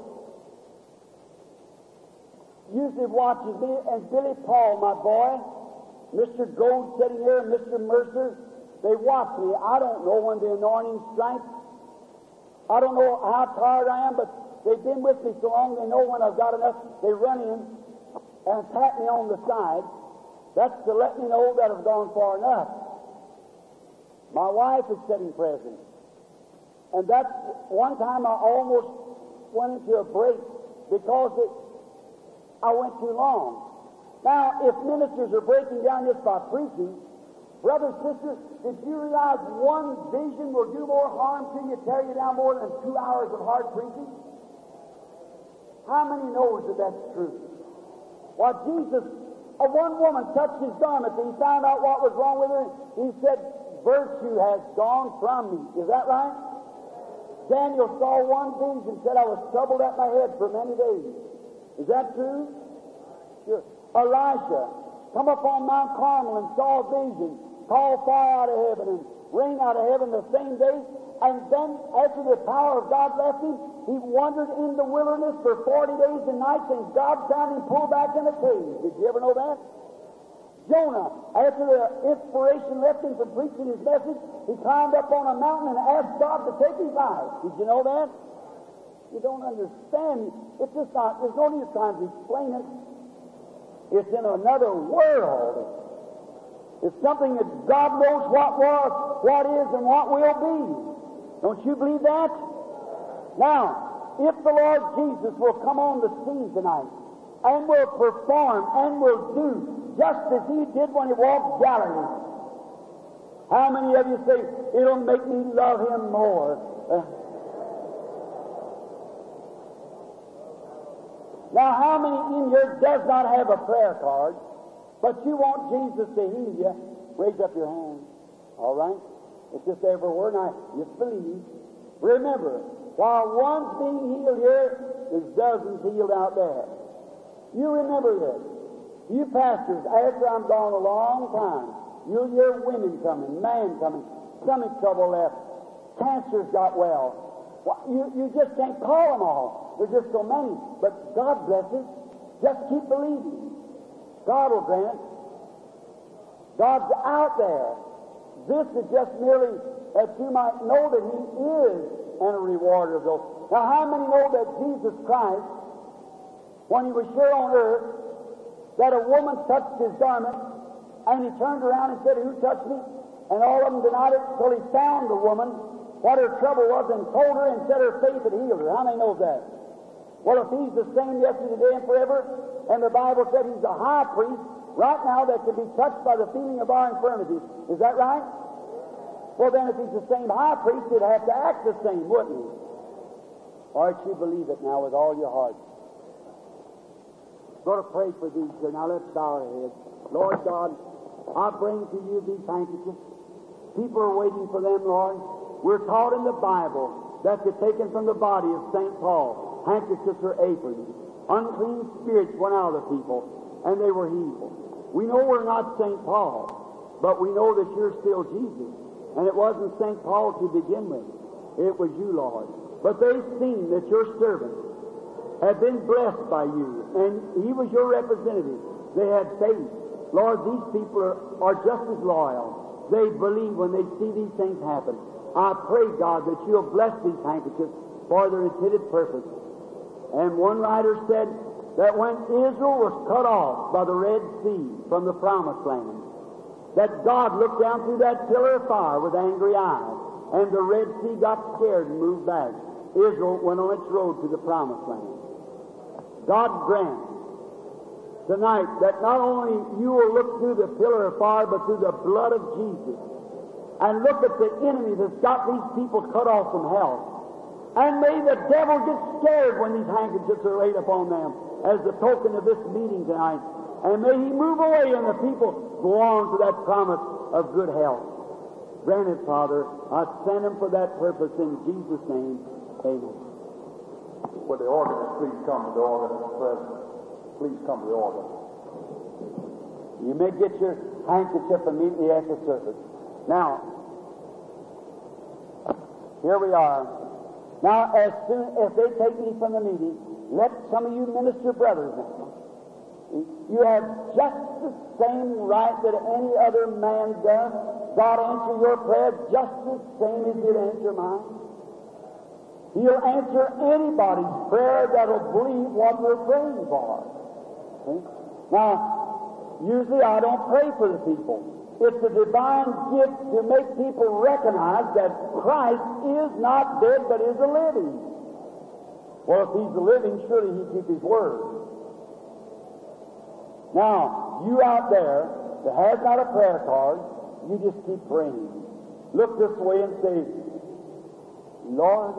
usually watches me, and Billy Paul, my boy, Mister Gold sitting here, and Mister Mercer, they watch me. I don't know when the anointing strikes. I don't know how tired I am, but they've been with me so long, they know when I've got enough. They run in and pat me on the side. That's to let me know that I've gone far enough. My wife is sitting present. And that's one time I almost went into a break because it, I went too long. Now, if ministers are breaking down just by preaching, brothers, sisters, did you realize one vision will do more harm to you, tear you down more than two hours of hard preaching? How many knows that that's true? Why, Jesus, a one woman touched his garment, and he found out what was wrong with her. He said, virtue has gone from me. Is that right? Daniel saw one vision, said, I was troubled at my head for many days. Is that true? Sure. Elisha come up on Mount Carmel and saw a vision, called fire out of heaven and rain out of heaven the same day. And then, after the power of God left him, he wandered in the wilderness for forty days and nights, and God found him pulled back in a cave. Did you ever know that? Jonah, after the inspiration left him from preaching his message, he climbed up on a mountain and asked God to take his life. Did you know that? You don't understand. It's just not, there's no need of trying to explain it. It's in another world. It's something that God knows what was, what is, and what will be. Don't you believe that? Now, if the Lord Jesus will come on the scene tonight and will perform and will do just as he did when he walked Galilee, how many of you say, it'll make me love him more? Uh, now, how many in here does not have a prayer card, but you want Jesus to heal you? Raise up your hand. All right? It's just every word. Now, just believe. Remember, while one's being healed here, there's dozens healed out there. You remember this. You pastors, after I'm gone a long time, you'll hear women coming, men coming, stomach trouble left, cancer's got well. Well, you, you just can't call them all. There's just so many. But God bless it. Just keep believing. God will grant it. God's out there. This is just merely that you might know that he is and a rewarder of those. Now, how many know that Jesus Christ, when he was here on earth, that a woman touched his garment, and he turned around and said, who touched me? And all of them denied it until he found the woman, what her trouble was, and told her and said her faith had healed her. How many knows that? Well, if he's the same yesterday, today, and forever, and the Bible said he's a high priest right now that can be touched by the feeling of our infirmities. Is that right? Well, then if he's the same high priest, he'd have to act the same, wouldn't he? Or you believe it now with all your heart. Go to pray for these here. Now let's bow our heads. Lord God, I bring to you these handkerchiefs. People are waiting for them, Lord. We're taught in the Bible that they're taken from the body of Saint Paul. Handkerchiefs are aprons. Unclean spirits went out of the people, and they were healed. We know we're not Saint Paul, but we know that you're still Jesus. And it wasn't Saint Paul to begin with. It was you, Lord. But they've seen that your servants have been blessed by you, and he was your representative. They had faith. Lord, these people are, are just as loyal. They believe when they see these things happen. I pray, God, that you'll bless these handkerchiefs for their intended purpose. And one writer said that when Israel was cut off by the Red Sea from the Promised Land, that God looked down through that pillar of fire with angry eyes, and the Red Sea got scared and moved back. Israel went on its road to the Promised Land. God grant tonight that not only you will look through the pillar of fire, but through the blood of Jesus, and look at the enemy that's got these people cut off from hell. And may the devil get scared when these handkerchiefs are laid upon them as the token of this meeting tonight. And may he move away and the people go on to that promise of good health. Grant it, Father. I send him for that purpose in Jesus' name. Amen. Would the organist please come to the organist present? Please come to the organ. You may get your handkerchief immediately after service. Now, here we are. Now, as soon as they take me from the meeting, let some of you minister brothers in. You have just the same right that any other man does. God answer your prayer just the same as He'll answer mine. He'll answer anybody's prayer that'll believe what we're praying for. See? Now, usually I don't pray for the people. It's a divine gift to make people recognize that Christ is not dead but is a living. Well, if He's a living, surely He keep His word. Now, you out there that has not a prayer card, you just keep praying. Look this way and say, Lord,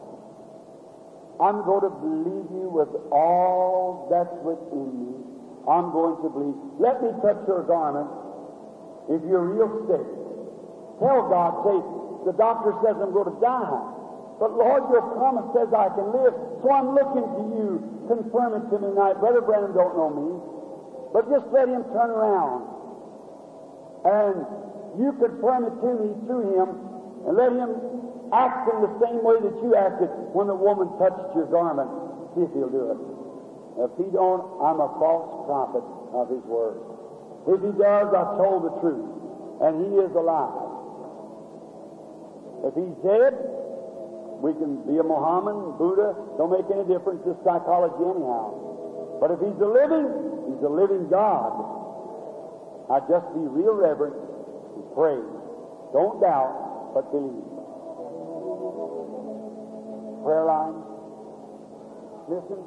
I'm going to believe You with all that's within me. I'm going to believe. Let me touch Your garment. If you're real sick, tell God, say, the doctor says I'm going to die. But Lord, Your promise says I can live. So I'm looking to You. Confirm it to me tonight. Brother Branham don't know me. But just let him turn around. And You confirm it to me through him. And let him act in the same way that You acted when the woman touched your garment. See if he'll do it. If he don't, I'm a false prophet of His word. If he does, I've told the truth. And he is alive. If he's dead, we can be a Mohammedan, Buddha, don't make any difference. It's psychology anyhow. But if he's a living, he's a living God. I just be real reverent and pray. Don't doubt, but believe. Prayer line. Listen.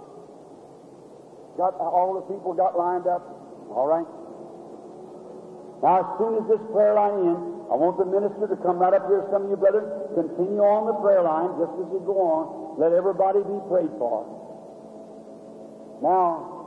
Got all the people got lined up. All right. Now, as soon as this prayer line ends, I want the minister to come right up here. Some of you brothers, continue on the prayer line just as you go on. Let everybody be prayed for. Now,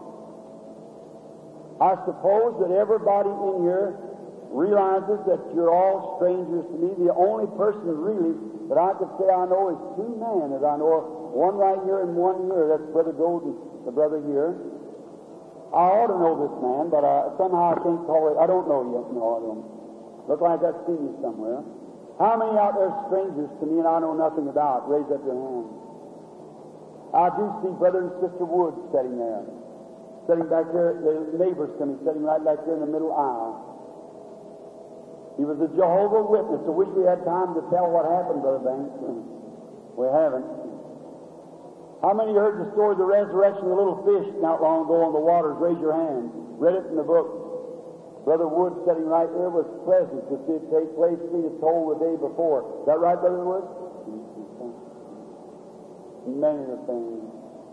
I suppose that everybody in here realizes that you're all strangers to me. The only person really that I could say I know is two men that I know of. One right here and one here. That's Brother Golden, the brother here. I ought to know this man, but uh, somehow I can't call it. I don't know yet. No, I don't. Look like I've seen you somewhere. How many out there are strangers to me and I know nothing about? Raise up your hand. I do see Brother and Sister Wood sitting there. Sitting back there, the neighbors to me, sitting right back there in the middle aisle. He was a Jehovah's Witness. I wish we had time to tell what happened, Brother Banks. We haven't. How many heard the story of the resurrection of the little fish not long ago on the waters? Raise your hand. Read it in the book. Brother Wood sitting right there was present to see it take place. He was told the day before. Is that right, Brother Wood? Many of the things.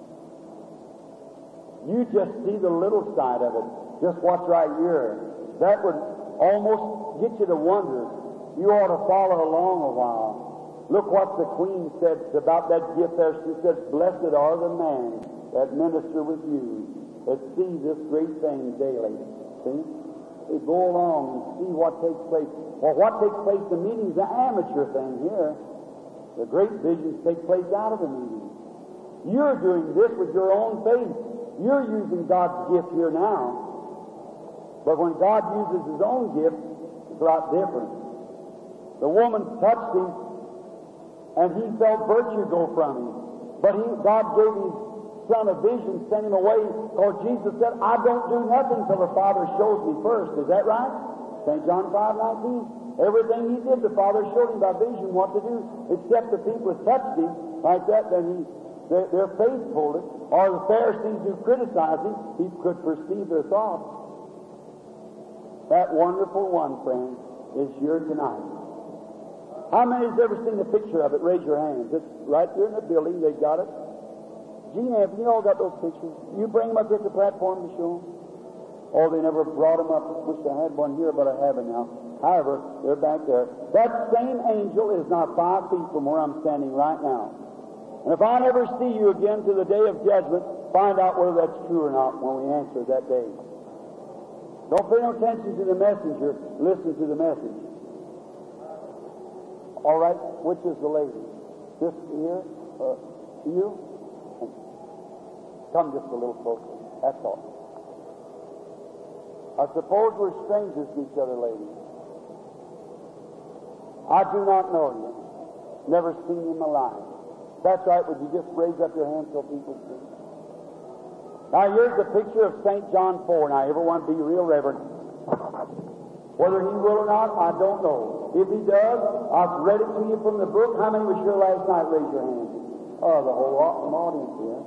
You just see the little side of it. Just watch right here. That would almost get you to wonder. You ought to follow along a while. Look what the Queen said about that gift there. She said, blessed are the men that minister with you, that see this great thing daily. See? They go along and see what takes place. Well, what takes place in the meeting is an amateur thing here. The great visions take place out of the meeting. You're doing this with your own faith. You're using God's gift here now. But when God uses His own gift, it's a lot different. The woman touched Him, and he felt virtue go from him. But he, God gave His Son a vision, sent him away, because Jesus said, I don't do nothing till the Father shows me first. Is that right? Saint John five nineteen. Everything He did, the Father showed Him by vision what to do, except the people who touched Him like that, then He, their, their faith pulled it. Or the Pharisees who criticized Him, He could perceive their thoughts. That wonderful one, friend, is here tonight. How many has ever seen a picture of it? Raise your hands. It's right there in the building. They got it. Gene, have you all got those pictures? You bring them up here to the platform to show them. Oh, they never brought them up. Wish I had one here, but I haven't now. However, they're back there. That same angel is not five feet from where I'm standing right now. And if I never see you again to the day of judgment, find out whether that's true or not when we answer that day. Don't pay no attention to the messenger. Listen to the message. All right, which is the lady? This here? Uh, you? Come just a little closer. That's all. I suppose we're strangers to each other, lady. I do not know you. Never seen you in my life. That's right. Would you just raise up your hand so people see? Now, here's a picture of Saint John four. Now, everyone be real reverent. Whether he will or not, I don't know. If he does, I've read it to you from the book. How many was here last night? Raise your hand. Oh, the whole audience here.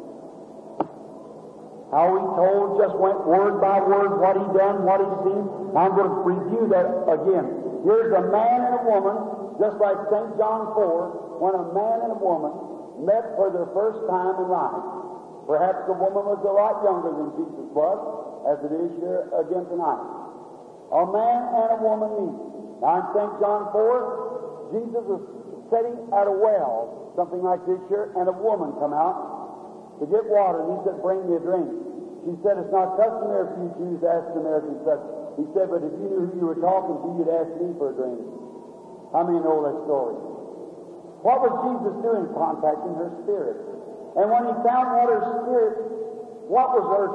How he told, just went word by word what he done, what he seen. I'm going to review that again. Here's a man and a woman, just like Saint John four, when a man and a woman met for their first time in life. Perhaps the woman was a lot younger than Jesus was, as it is here again tonight. A man and a woman meet. Now in Saint John four, Jesus was sitting at a well, something like this here, and a woman come out to get water, and he said, bring me a drink. She said, it's not customary for you Jews to ask Samaritans such. He said, but if you knew who you were talking to, you'd ask me for a drink. How many know that story? What was Jesus doing? Contacting her spirit. And when he found out her spirit, what was her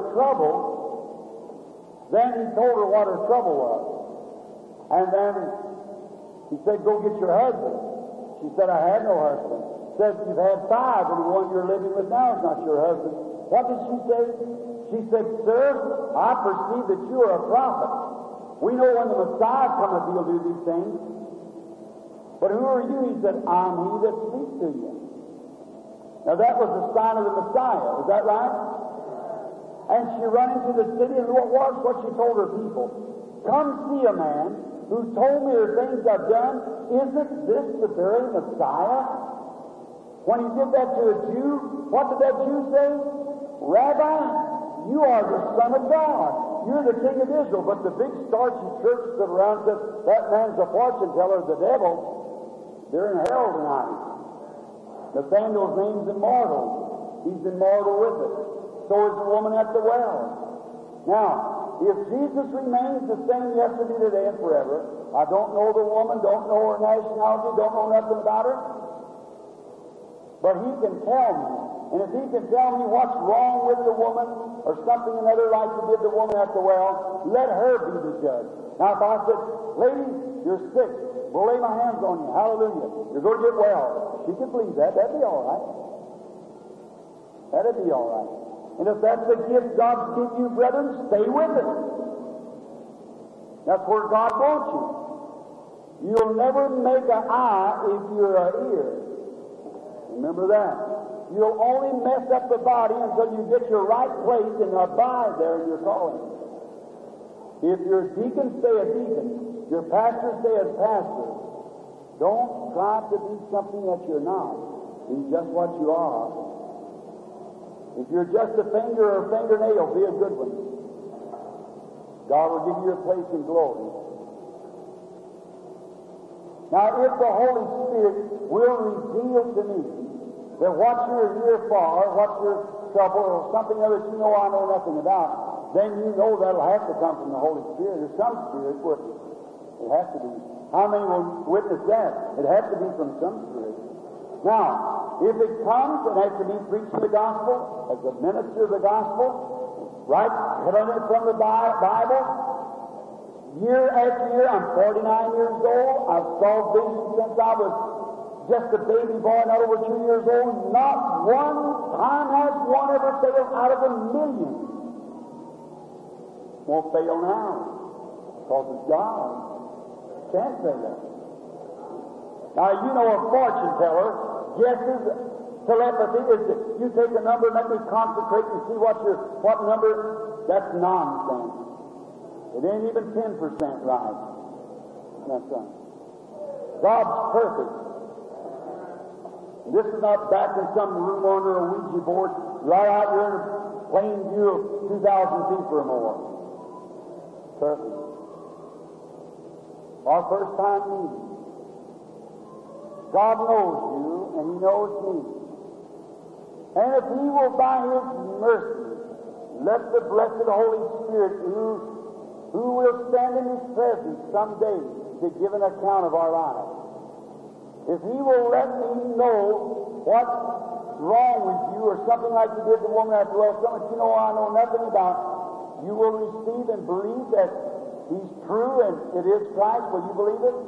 trouble, then he told her what her trouble was. And then he said, go get your husband. She said, I had no husband. Said, you've had five, and the one you're living with now is not your husband. What did she say? She said, sir, I perceive that you are a prophet. We know when the Messiah cometh, he'll do these things. But who are you? He said, I'm he that speaks to you. Now that was the sign of the Messiah. Is that right? And she ran into the city, and what was what she told her people? Come see a man who told me the things I've done. Isn't this the very Messiah? When he did that to a Jew, what did that Jew say? Rabbi, you are the Son of God. You're the King of Israel. But the big starchy church stood around and said, that man's a fortune teller, the devil. They're in hell tonight. Nathaniel's name's immortal. He's immortal with it. So is the woman at the well. Now, if Jesus remains the same yesterday, today, and forever, I don't know the woman, don't know her nationality, don't know nothing about her, but he can tell me. And if he can tell me what's wrong with the woman or something another like he did the woman at the well, let her be the judge. Now, if I said, lady, you're sick, we'll lay my hands on you, hallelujah, you're going to get well, she can believe that. That'd be all right. That'd be all right. And if that's the gift God's given you, brethren, stay with it. That's where God wants you. You'll never make an eye if you're an ear. Remember that. You'll only mess up the body until you get your right place and abide there in your calling. If you're a deacon, stay a deacon. Your pastor, stay a pastor. Don't try to be something that you're not. Be just what you are. If you're just a finger or a fingernail, be a good one. God will give you a place in glory. Now, if the Holy Spirit will reveal to me that what you're here for, what's your trouble, or something else you know I know nothing about, then you know that'll have to come from the Holy Spirit, or some spirit with it. It has to be. How many will witness that? It has to be from some spirit. Now, if it comes, it has to be preaching the gospel, as a minister of the gospel, right, telling it from the Bible. Year after year, I'm forty-nine years old. I've saw visions since I was just a baby boy, not over two years old. Not one time has one ever failed out of a million. Won't fail now, because it's God. Can't fail. Now, you know a fortune teller guesses. Telepathy is that you take a number, let me concentrate and see what your what number. That's nonsense. It ain't even ten percent right. That's right. God's perfect. This is not back in some room under a Ouija board, right out here in a plain view of two thousand feet or more. Certainly. Our first time meeting. God knows you, and He knows me. And if He will, by His mercy, let the blessed Holy Spirit, who, who will stand in His presence someday to give an account of our lives, if He will let me know what's wrong with you, or something like you did the woman at the well, something you know I know nothing about, you will receive and believe that He's true and it is Christ. Will you believe it?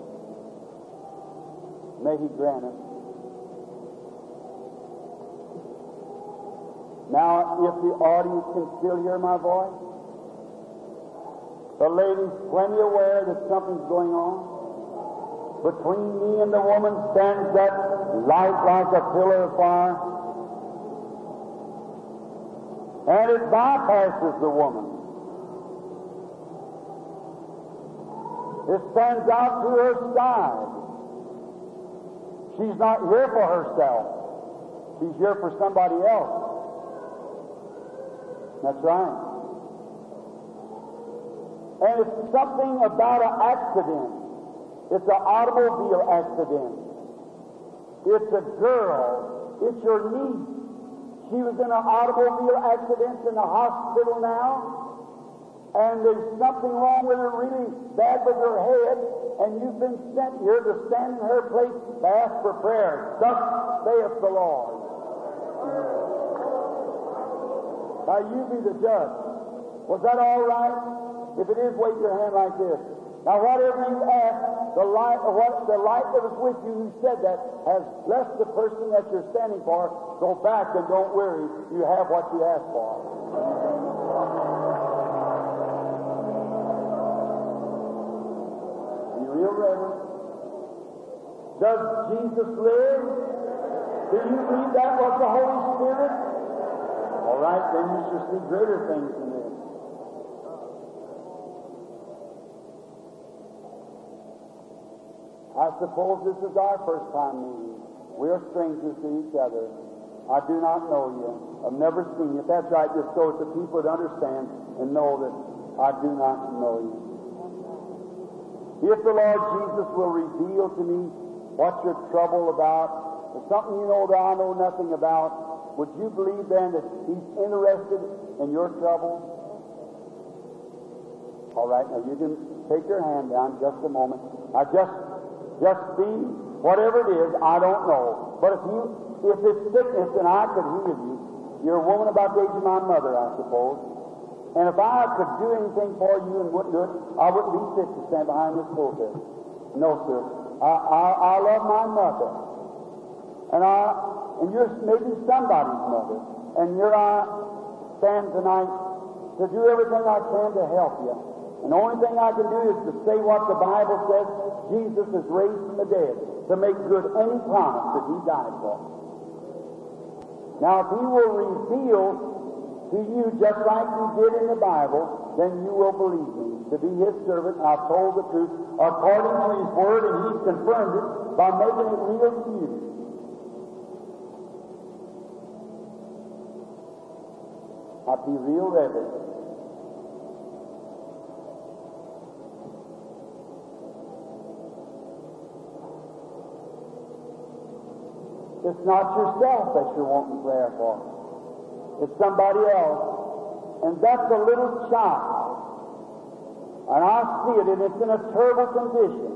May He grant it. Now, if the audience can still hear my voice, the lady's plenty aware that something's going on. Between me and the woman stands that light like a pillar of fire, and it bypasses the woman. It stands out to her side. She's not here for herself. She's here for somebody else. That's right. And it's something about an accident. It's an automobile accident. It's a girl. It's your niece. She was in an automobile accident in the hospital now, and there's something wrong with her, really bad with her head, and you've been sent here to stand in her place to ask for prayer. Thus saith the Lord. Now you be the judge. Was that all right? If it is, wave your hand like this. Now whatever you ask, the light, what the light that was with you who said that has blessed the person that you're standing for. Go back and don't worry. You have what you asked for. Be real reverent. Does Jesus live? Do you believe that was the Holy Spirit? All right, then you shall see greater things than this. I suppose this is our first time meeting. We are strangers to each other. I do not know you. I've never seen you. If that's right, just so that the people would understand and know that I do not know you. If the Lord Jesus will reveal to me what you're troubled about, or something you know that I know nothing about, would you believe then that He's interested in your trouble? All right, now you can take your hand down just a moment. I just Just be, whatever it is, I don't know. But if you, if it's sickness, then I could heal you. You're a woman about the age of my mother, I suppose. And if I could do anything for you and wouldn't do it, I wouldn't be fit to stand behind this pulpit. No, sir. I, I, I love my mother. And I, and you're maybe somebody's mother. And here I stand tonight to do everything I can to help you. And the only thing I can do is to say what the Bible says. Jesus is raised from the dead to make good any promise that He died for. Now, if He will reveal to you just like He did in the Bible, then you will believe me to be His servant. And I've told the truth according to His Word, and He's confirmed it by making it real to you. I'll be real reverent. It's not yourself that you're wanting prayer for. It's somebody else. And that's a little child. And I see it, and it's in a terrible condition.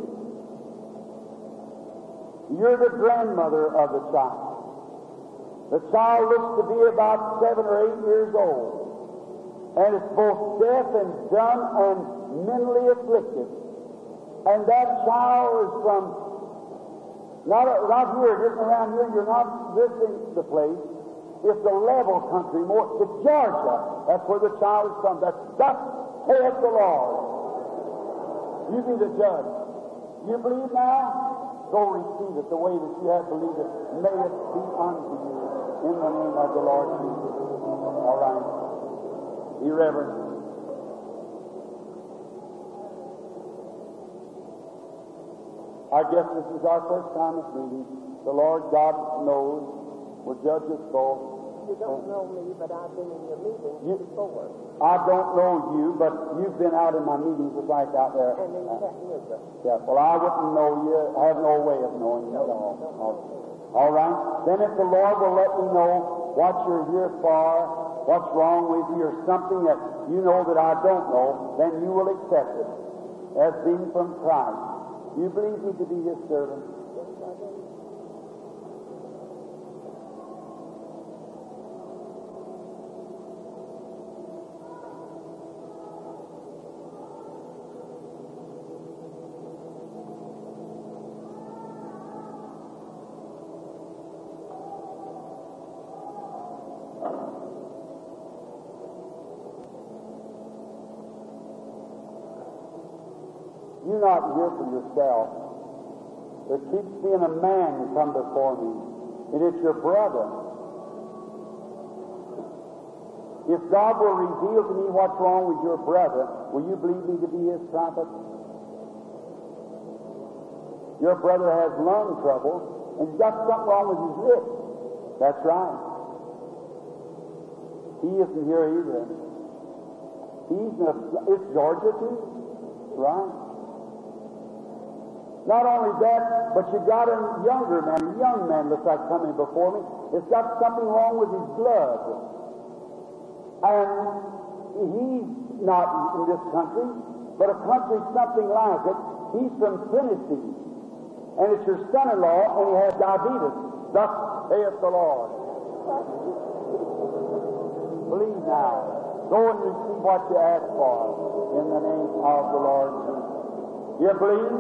You're the grandmother of the child. The child looks to be about seven or eight years old. And it's both deaf and dumb and mentally afflicted. And that child is from Not, not here, just around here. You're not visiting the place. It's the level country, more to Georgia. That's where the child is from. That's thus saith the Lord. You be the judge. You believe now? Go receive it the way that you have believed it. May it be unto you in the name of the Lord Jesus. All right. Be reverent. I guess this is our first time of meeting. The Lord God knows, will judge us both. You don't know me, but I've been in your meetings You- before. I don't know you, but you've been out in my meetings just like out there. And in Uh, Chattanooga. yeah, well, I wouldn't know you. I have no way of knowing you at all. All- All right? Then if the Lord will let me know what you're here for, what's wrong with you, or something that you know that I don't know, then you will accept it as being from Christ. You believe me to be His servant? You're not here for yourself. There keeps being a man come before me, and it's your brother. If God will reveal to me what's wrong with your brother, will you believe me to be His prophet? Your brother has lung trouble, and he's got something wrong with his lips. That's right. He isn't here either. He's in a, it's Georgia too, right? Not only that, but you got a younger man, a young man looks like coming before me. It's got something wrong with his blood. And he's not in this country, but a country something like it. He's from Tennessee. And it's your son-in-law, and he has diabetes. Thus saith the Lord. Believe now. Go and receive what you ask for in the name of the Lord Jesus. You believe?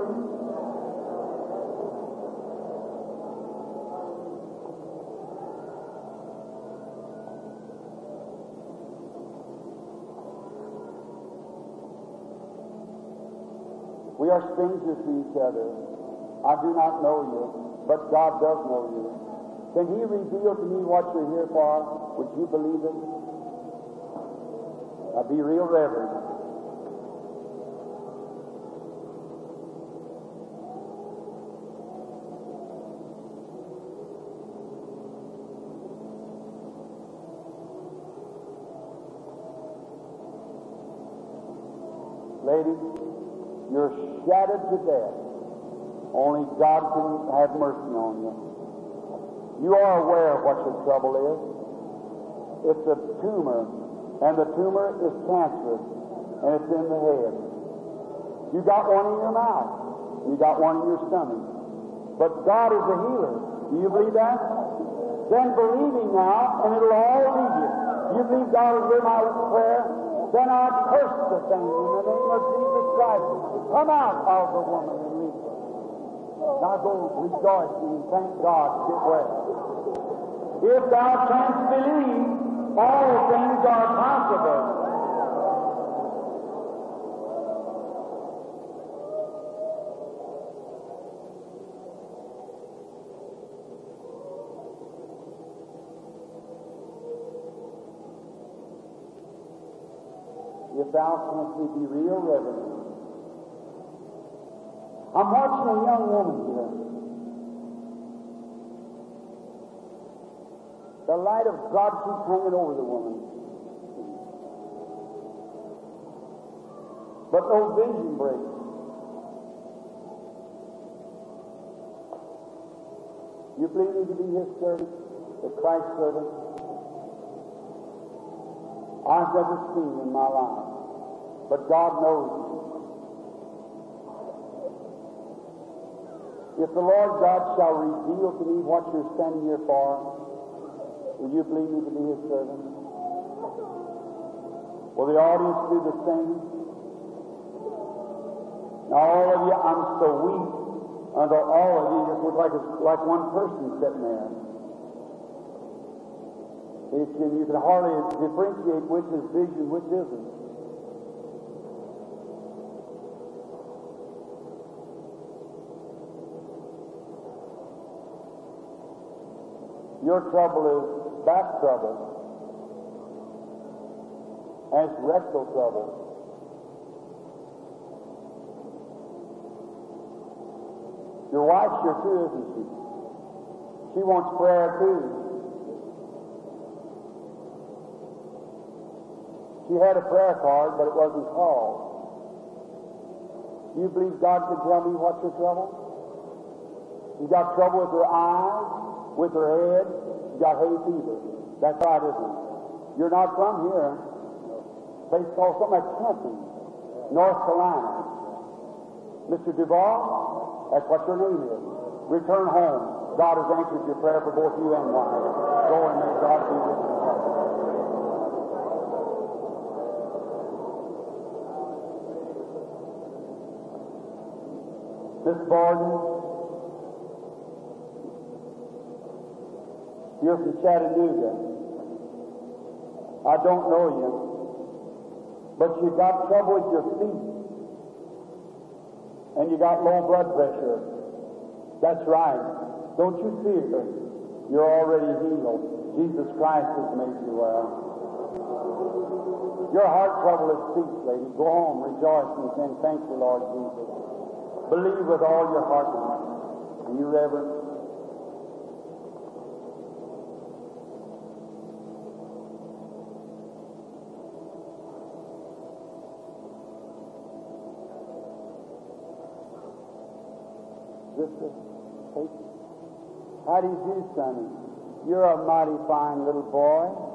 We are strangers to each other. I do not know you, but God does know you. Can He reveal to me what you're here for? Would you believe it? Now be real reverent. Ladies, you're shattered to death. Only God can have mercy on you. You are aware of what your trouble is. It's a tumor, and the tumor is cancerous, and it's in the head. You got one in your mouth. You got one in your stomach. But God is a healer. Do you believe that? Then believe Him now, and it'll all leave you. You believe God will hear my prayer? Then I curse the thing in the name of Jesus Christ. Come out of the woman and leave her. Now go rejoicing and thank God. Get well. If thou canst believe, all things are possible. If thou canst be real reverent. I'm watching a young woman here. The light of God keeps hanging over the woman. But no vision breaks. You believe me to be His servant, the Christ servant? I've never seen in my life, but God knows you. If the Lord God shall reveal to me what you're standing here for, will you believe me to be His servant? Will the audience do the same? Now, all of you, I'm so weak until all of you just look like a, like one person sitting there. You can, you can hardly differentiate which is vision, which isn't. Your trouble is back trouble, and it's rectal trouble. Your wife's here too, isn't she? She wants prayer too. She had a prayer card, but it wasn't called. Do you believe God can tell me what's your trouble? You got trouble with her eyes, with her head, you got hay fever. That's right, isn't it? You're not from here. A place called something like Canton, North Carolina. Mister Duval, that's what your name is. Return home. God has answered your prayer for both you and wife. Go and may God be with you. Miss Borden, you're from Chattanooga. I don't know you, but you got trouble with your feet, and you got low blood pressure. That's right. Don't you fear. You're already healed. Jesus Christ has made you well. Your heart trouble is ceased, lady. Go home, rejoice, and say, thank you, Lord Jesus. Believe with all your heart now. And you, Reverend? Sister, how do you do, Sonny? You're a mighty fine little boy.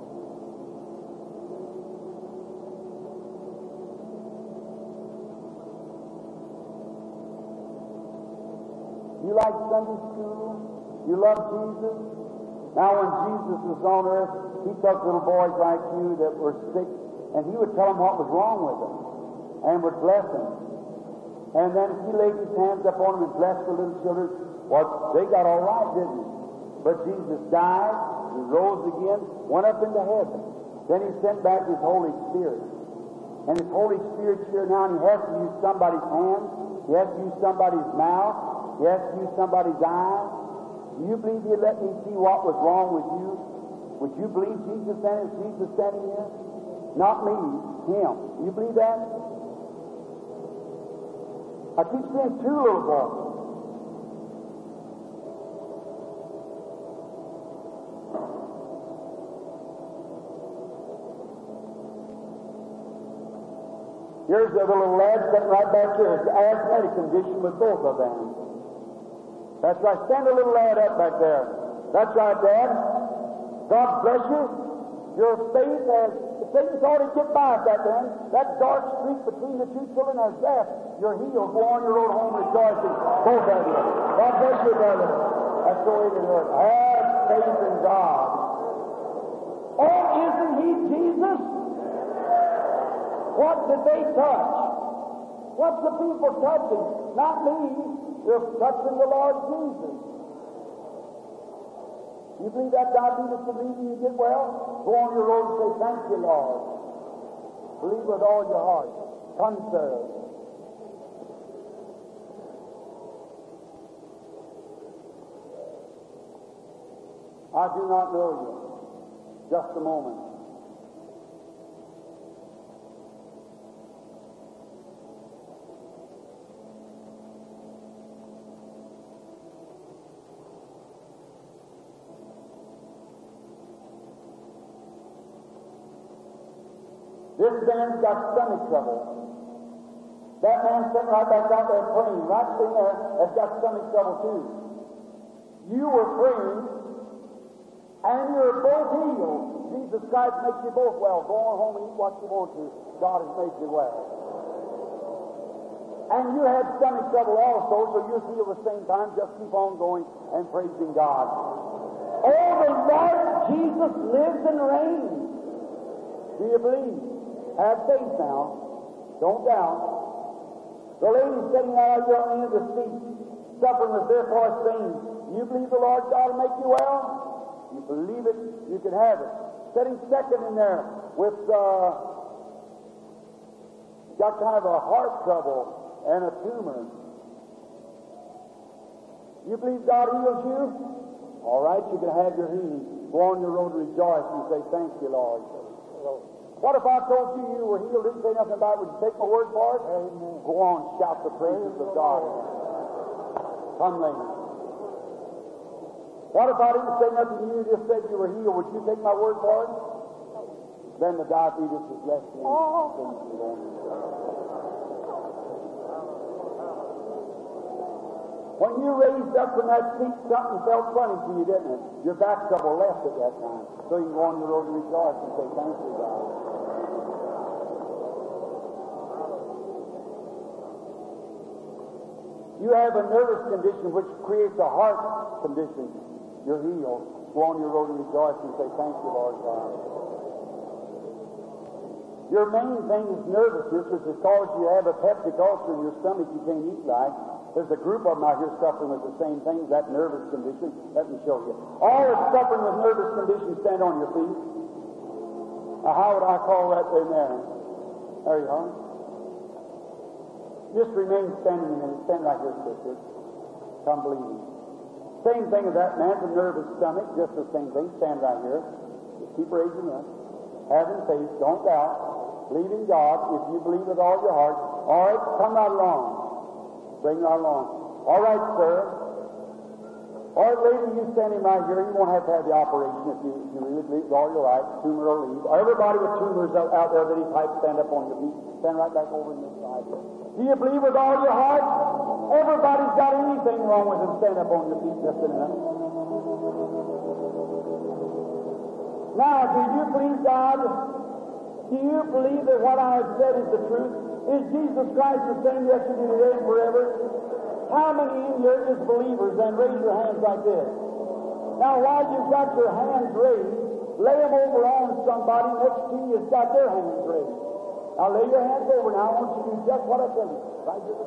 You like Sunday school? You love Jesus? Now, when Jesus was on earth, he took little boys like you that were sick, and he would tell them what was wrong with them, and would bless them. And then he laid his hands up on them and blessed the little children. Well, they got all right, didn't they? But Jesus died, he rose again, went up into heaven. Then he sent back his Holy Spirit. And his Holy Spirit's here now, and he has to use somebody's hands, he has to use somebody's mouth, he has to use somebody's eyes. Do you believe he'd let me see what was wrong with you? Would you believe Jesus then? Is Jesus standing here? Not me, him. You believe that? I keep seeing two little boys. Here's the little lad sitting right back here. It's an asthmatic condition with both of them. That's right. Stand a little lad up back there. That's right, Dad. God bless you. Your faith has... Satan thought he'd get by at that then. That dark streak between the two children has death. You're healed. Go on your road home rejoicing. Both of you. God bless you, brother. That's the way to do it. Have faith in God. Oh, isn't he Jesus? What did they touch? What's the people touching? Not me. They're touching the Lord Jesus. You believe that diabetes will leave you, you get well? Go on your road and say, thank you, Lord. Believe with all your heart. Concern. I do not know you. Just a moment. This man's got stomach trouble. That man sitting right back out there praying, right sitting there, has got stomach trouble too. You were praying, and you're both healed. Jesus Christ makes you both well. Go on home and eat what you want to. God has made you well. And you had stomach trouble also, so you're healed at the same time. Just keep on going and praising God. Oh, the Lord Jesus lives and reigns. Do you believe? Have faith now. Don't doubt. The lady sitting out there on the end of the seat, suffering with therefore saying, you believe the Lord God will make you well? You believe it, you can have it. Sitting second in there with, uh, got kind of a heart trouble and a tumor. You believe God heals you? All right, you can have your healing. Go on your road to rejoice and say, thank you, Lord. What if I told you you were healed, didn't say nothing about it? Would you take my word for it? Amen. Go on, shout the praises of God. Come, lady. What if I didn't say nothing to you, just said you were healed? Would you take my word for it? Then the diabetes is left in. When you raised up from that seat, something felt funny to you, didn't it? Your back trouble left at that time. So you can go on your road to rejoice and say, thank you, God. You have a nervous condition which creates a heart condition. You're healed. Go on your road to rejoice and say, thank you, Lord God. Your main thing is nervousness, which is cause you have a peptic ulcer in your stomach, you can't eat right. There's a group of them out here suffering with the same thing, that nervous condition. Let me show you. All that's suffering with nervous conditions, stand on your feet. Now, how would I call that thing there? There you are. Just remain standing a minute. Stand right here, sister. Come believe me. Same thing as that man, the nervous stomach, just the same thing. Stand right here. Just keep raising up. Having faith, don't doubt. Believe in God. If you believe with all your heart, all right, come right along. Bring right along. All right, sir. All right, lady, you standing right here. You won't have to have the operation if you, if you really believe with all your right. Tumor will leave. Everybody with tumors out, out there that he types, stand up on your feet. Stand right back over in this side. Do you believe with all your heart? Everybody's got anything wrong with them. Stand up on your feet just a minute. Now, do you believe God? Do you believe that what I have said is the truth? Is Jesus Christ the same yesterday, today, and forever? How many in here is believers? Then raise your hands like this. Now, while you've got your hands raised, lay them over on somebody next to you that's got their hands raised. Now, lay your hands over. Now, I want you to do just what I tell you. Right here.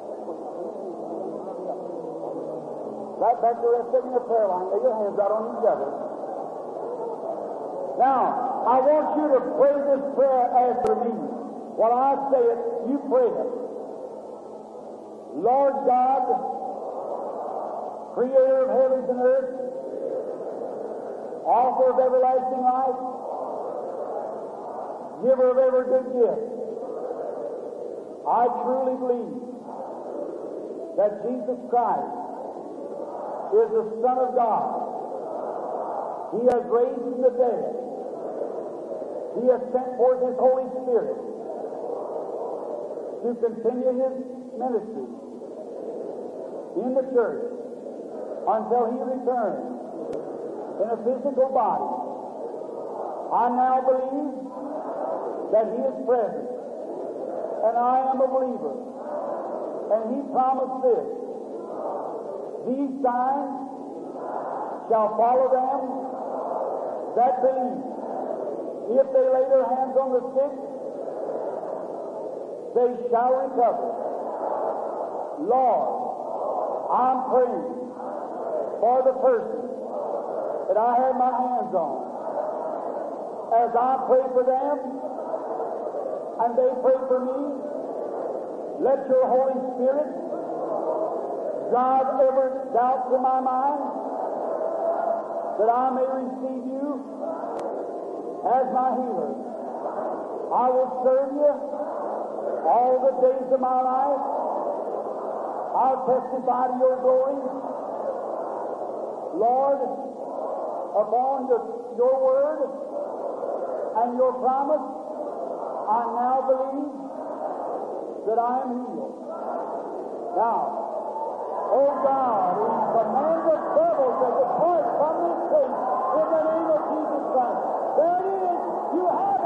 Right back to the rest of you in the prayer line. Lay your hands out on each other. Now, I want you to pray this prayer after me. While I say it, you pray it. Lord God, creator of heavens and earth, author of everlasting life, giver of every good gift, I truly believe that Jesus Christ is the Son of God. He has raised from the dead. He has sent forth His Holy Spirit to continue His ministry in the church until He returns in a physical body. I now believe that He is present, and I am a believer. And He promised this: these signs shall follow them that believe. If they lay their hands on the sick, they shall recover. Lord, I'm praying for the person that I have my hands on. As I pray for them and they pray for me, let your Holy Spirit drive every doubt from my mind, that I may receive you as my healer. I will serve you all the days of my life. I'll testify to your glory. Lord, upon the, your word and your promise, I now believe that I am healed. Now, oh God, we command the devil to depart from this place in the name of Jesus Christ. There it is. You have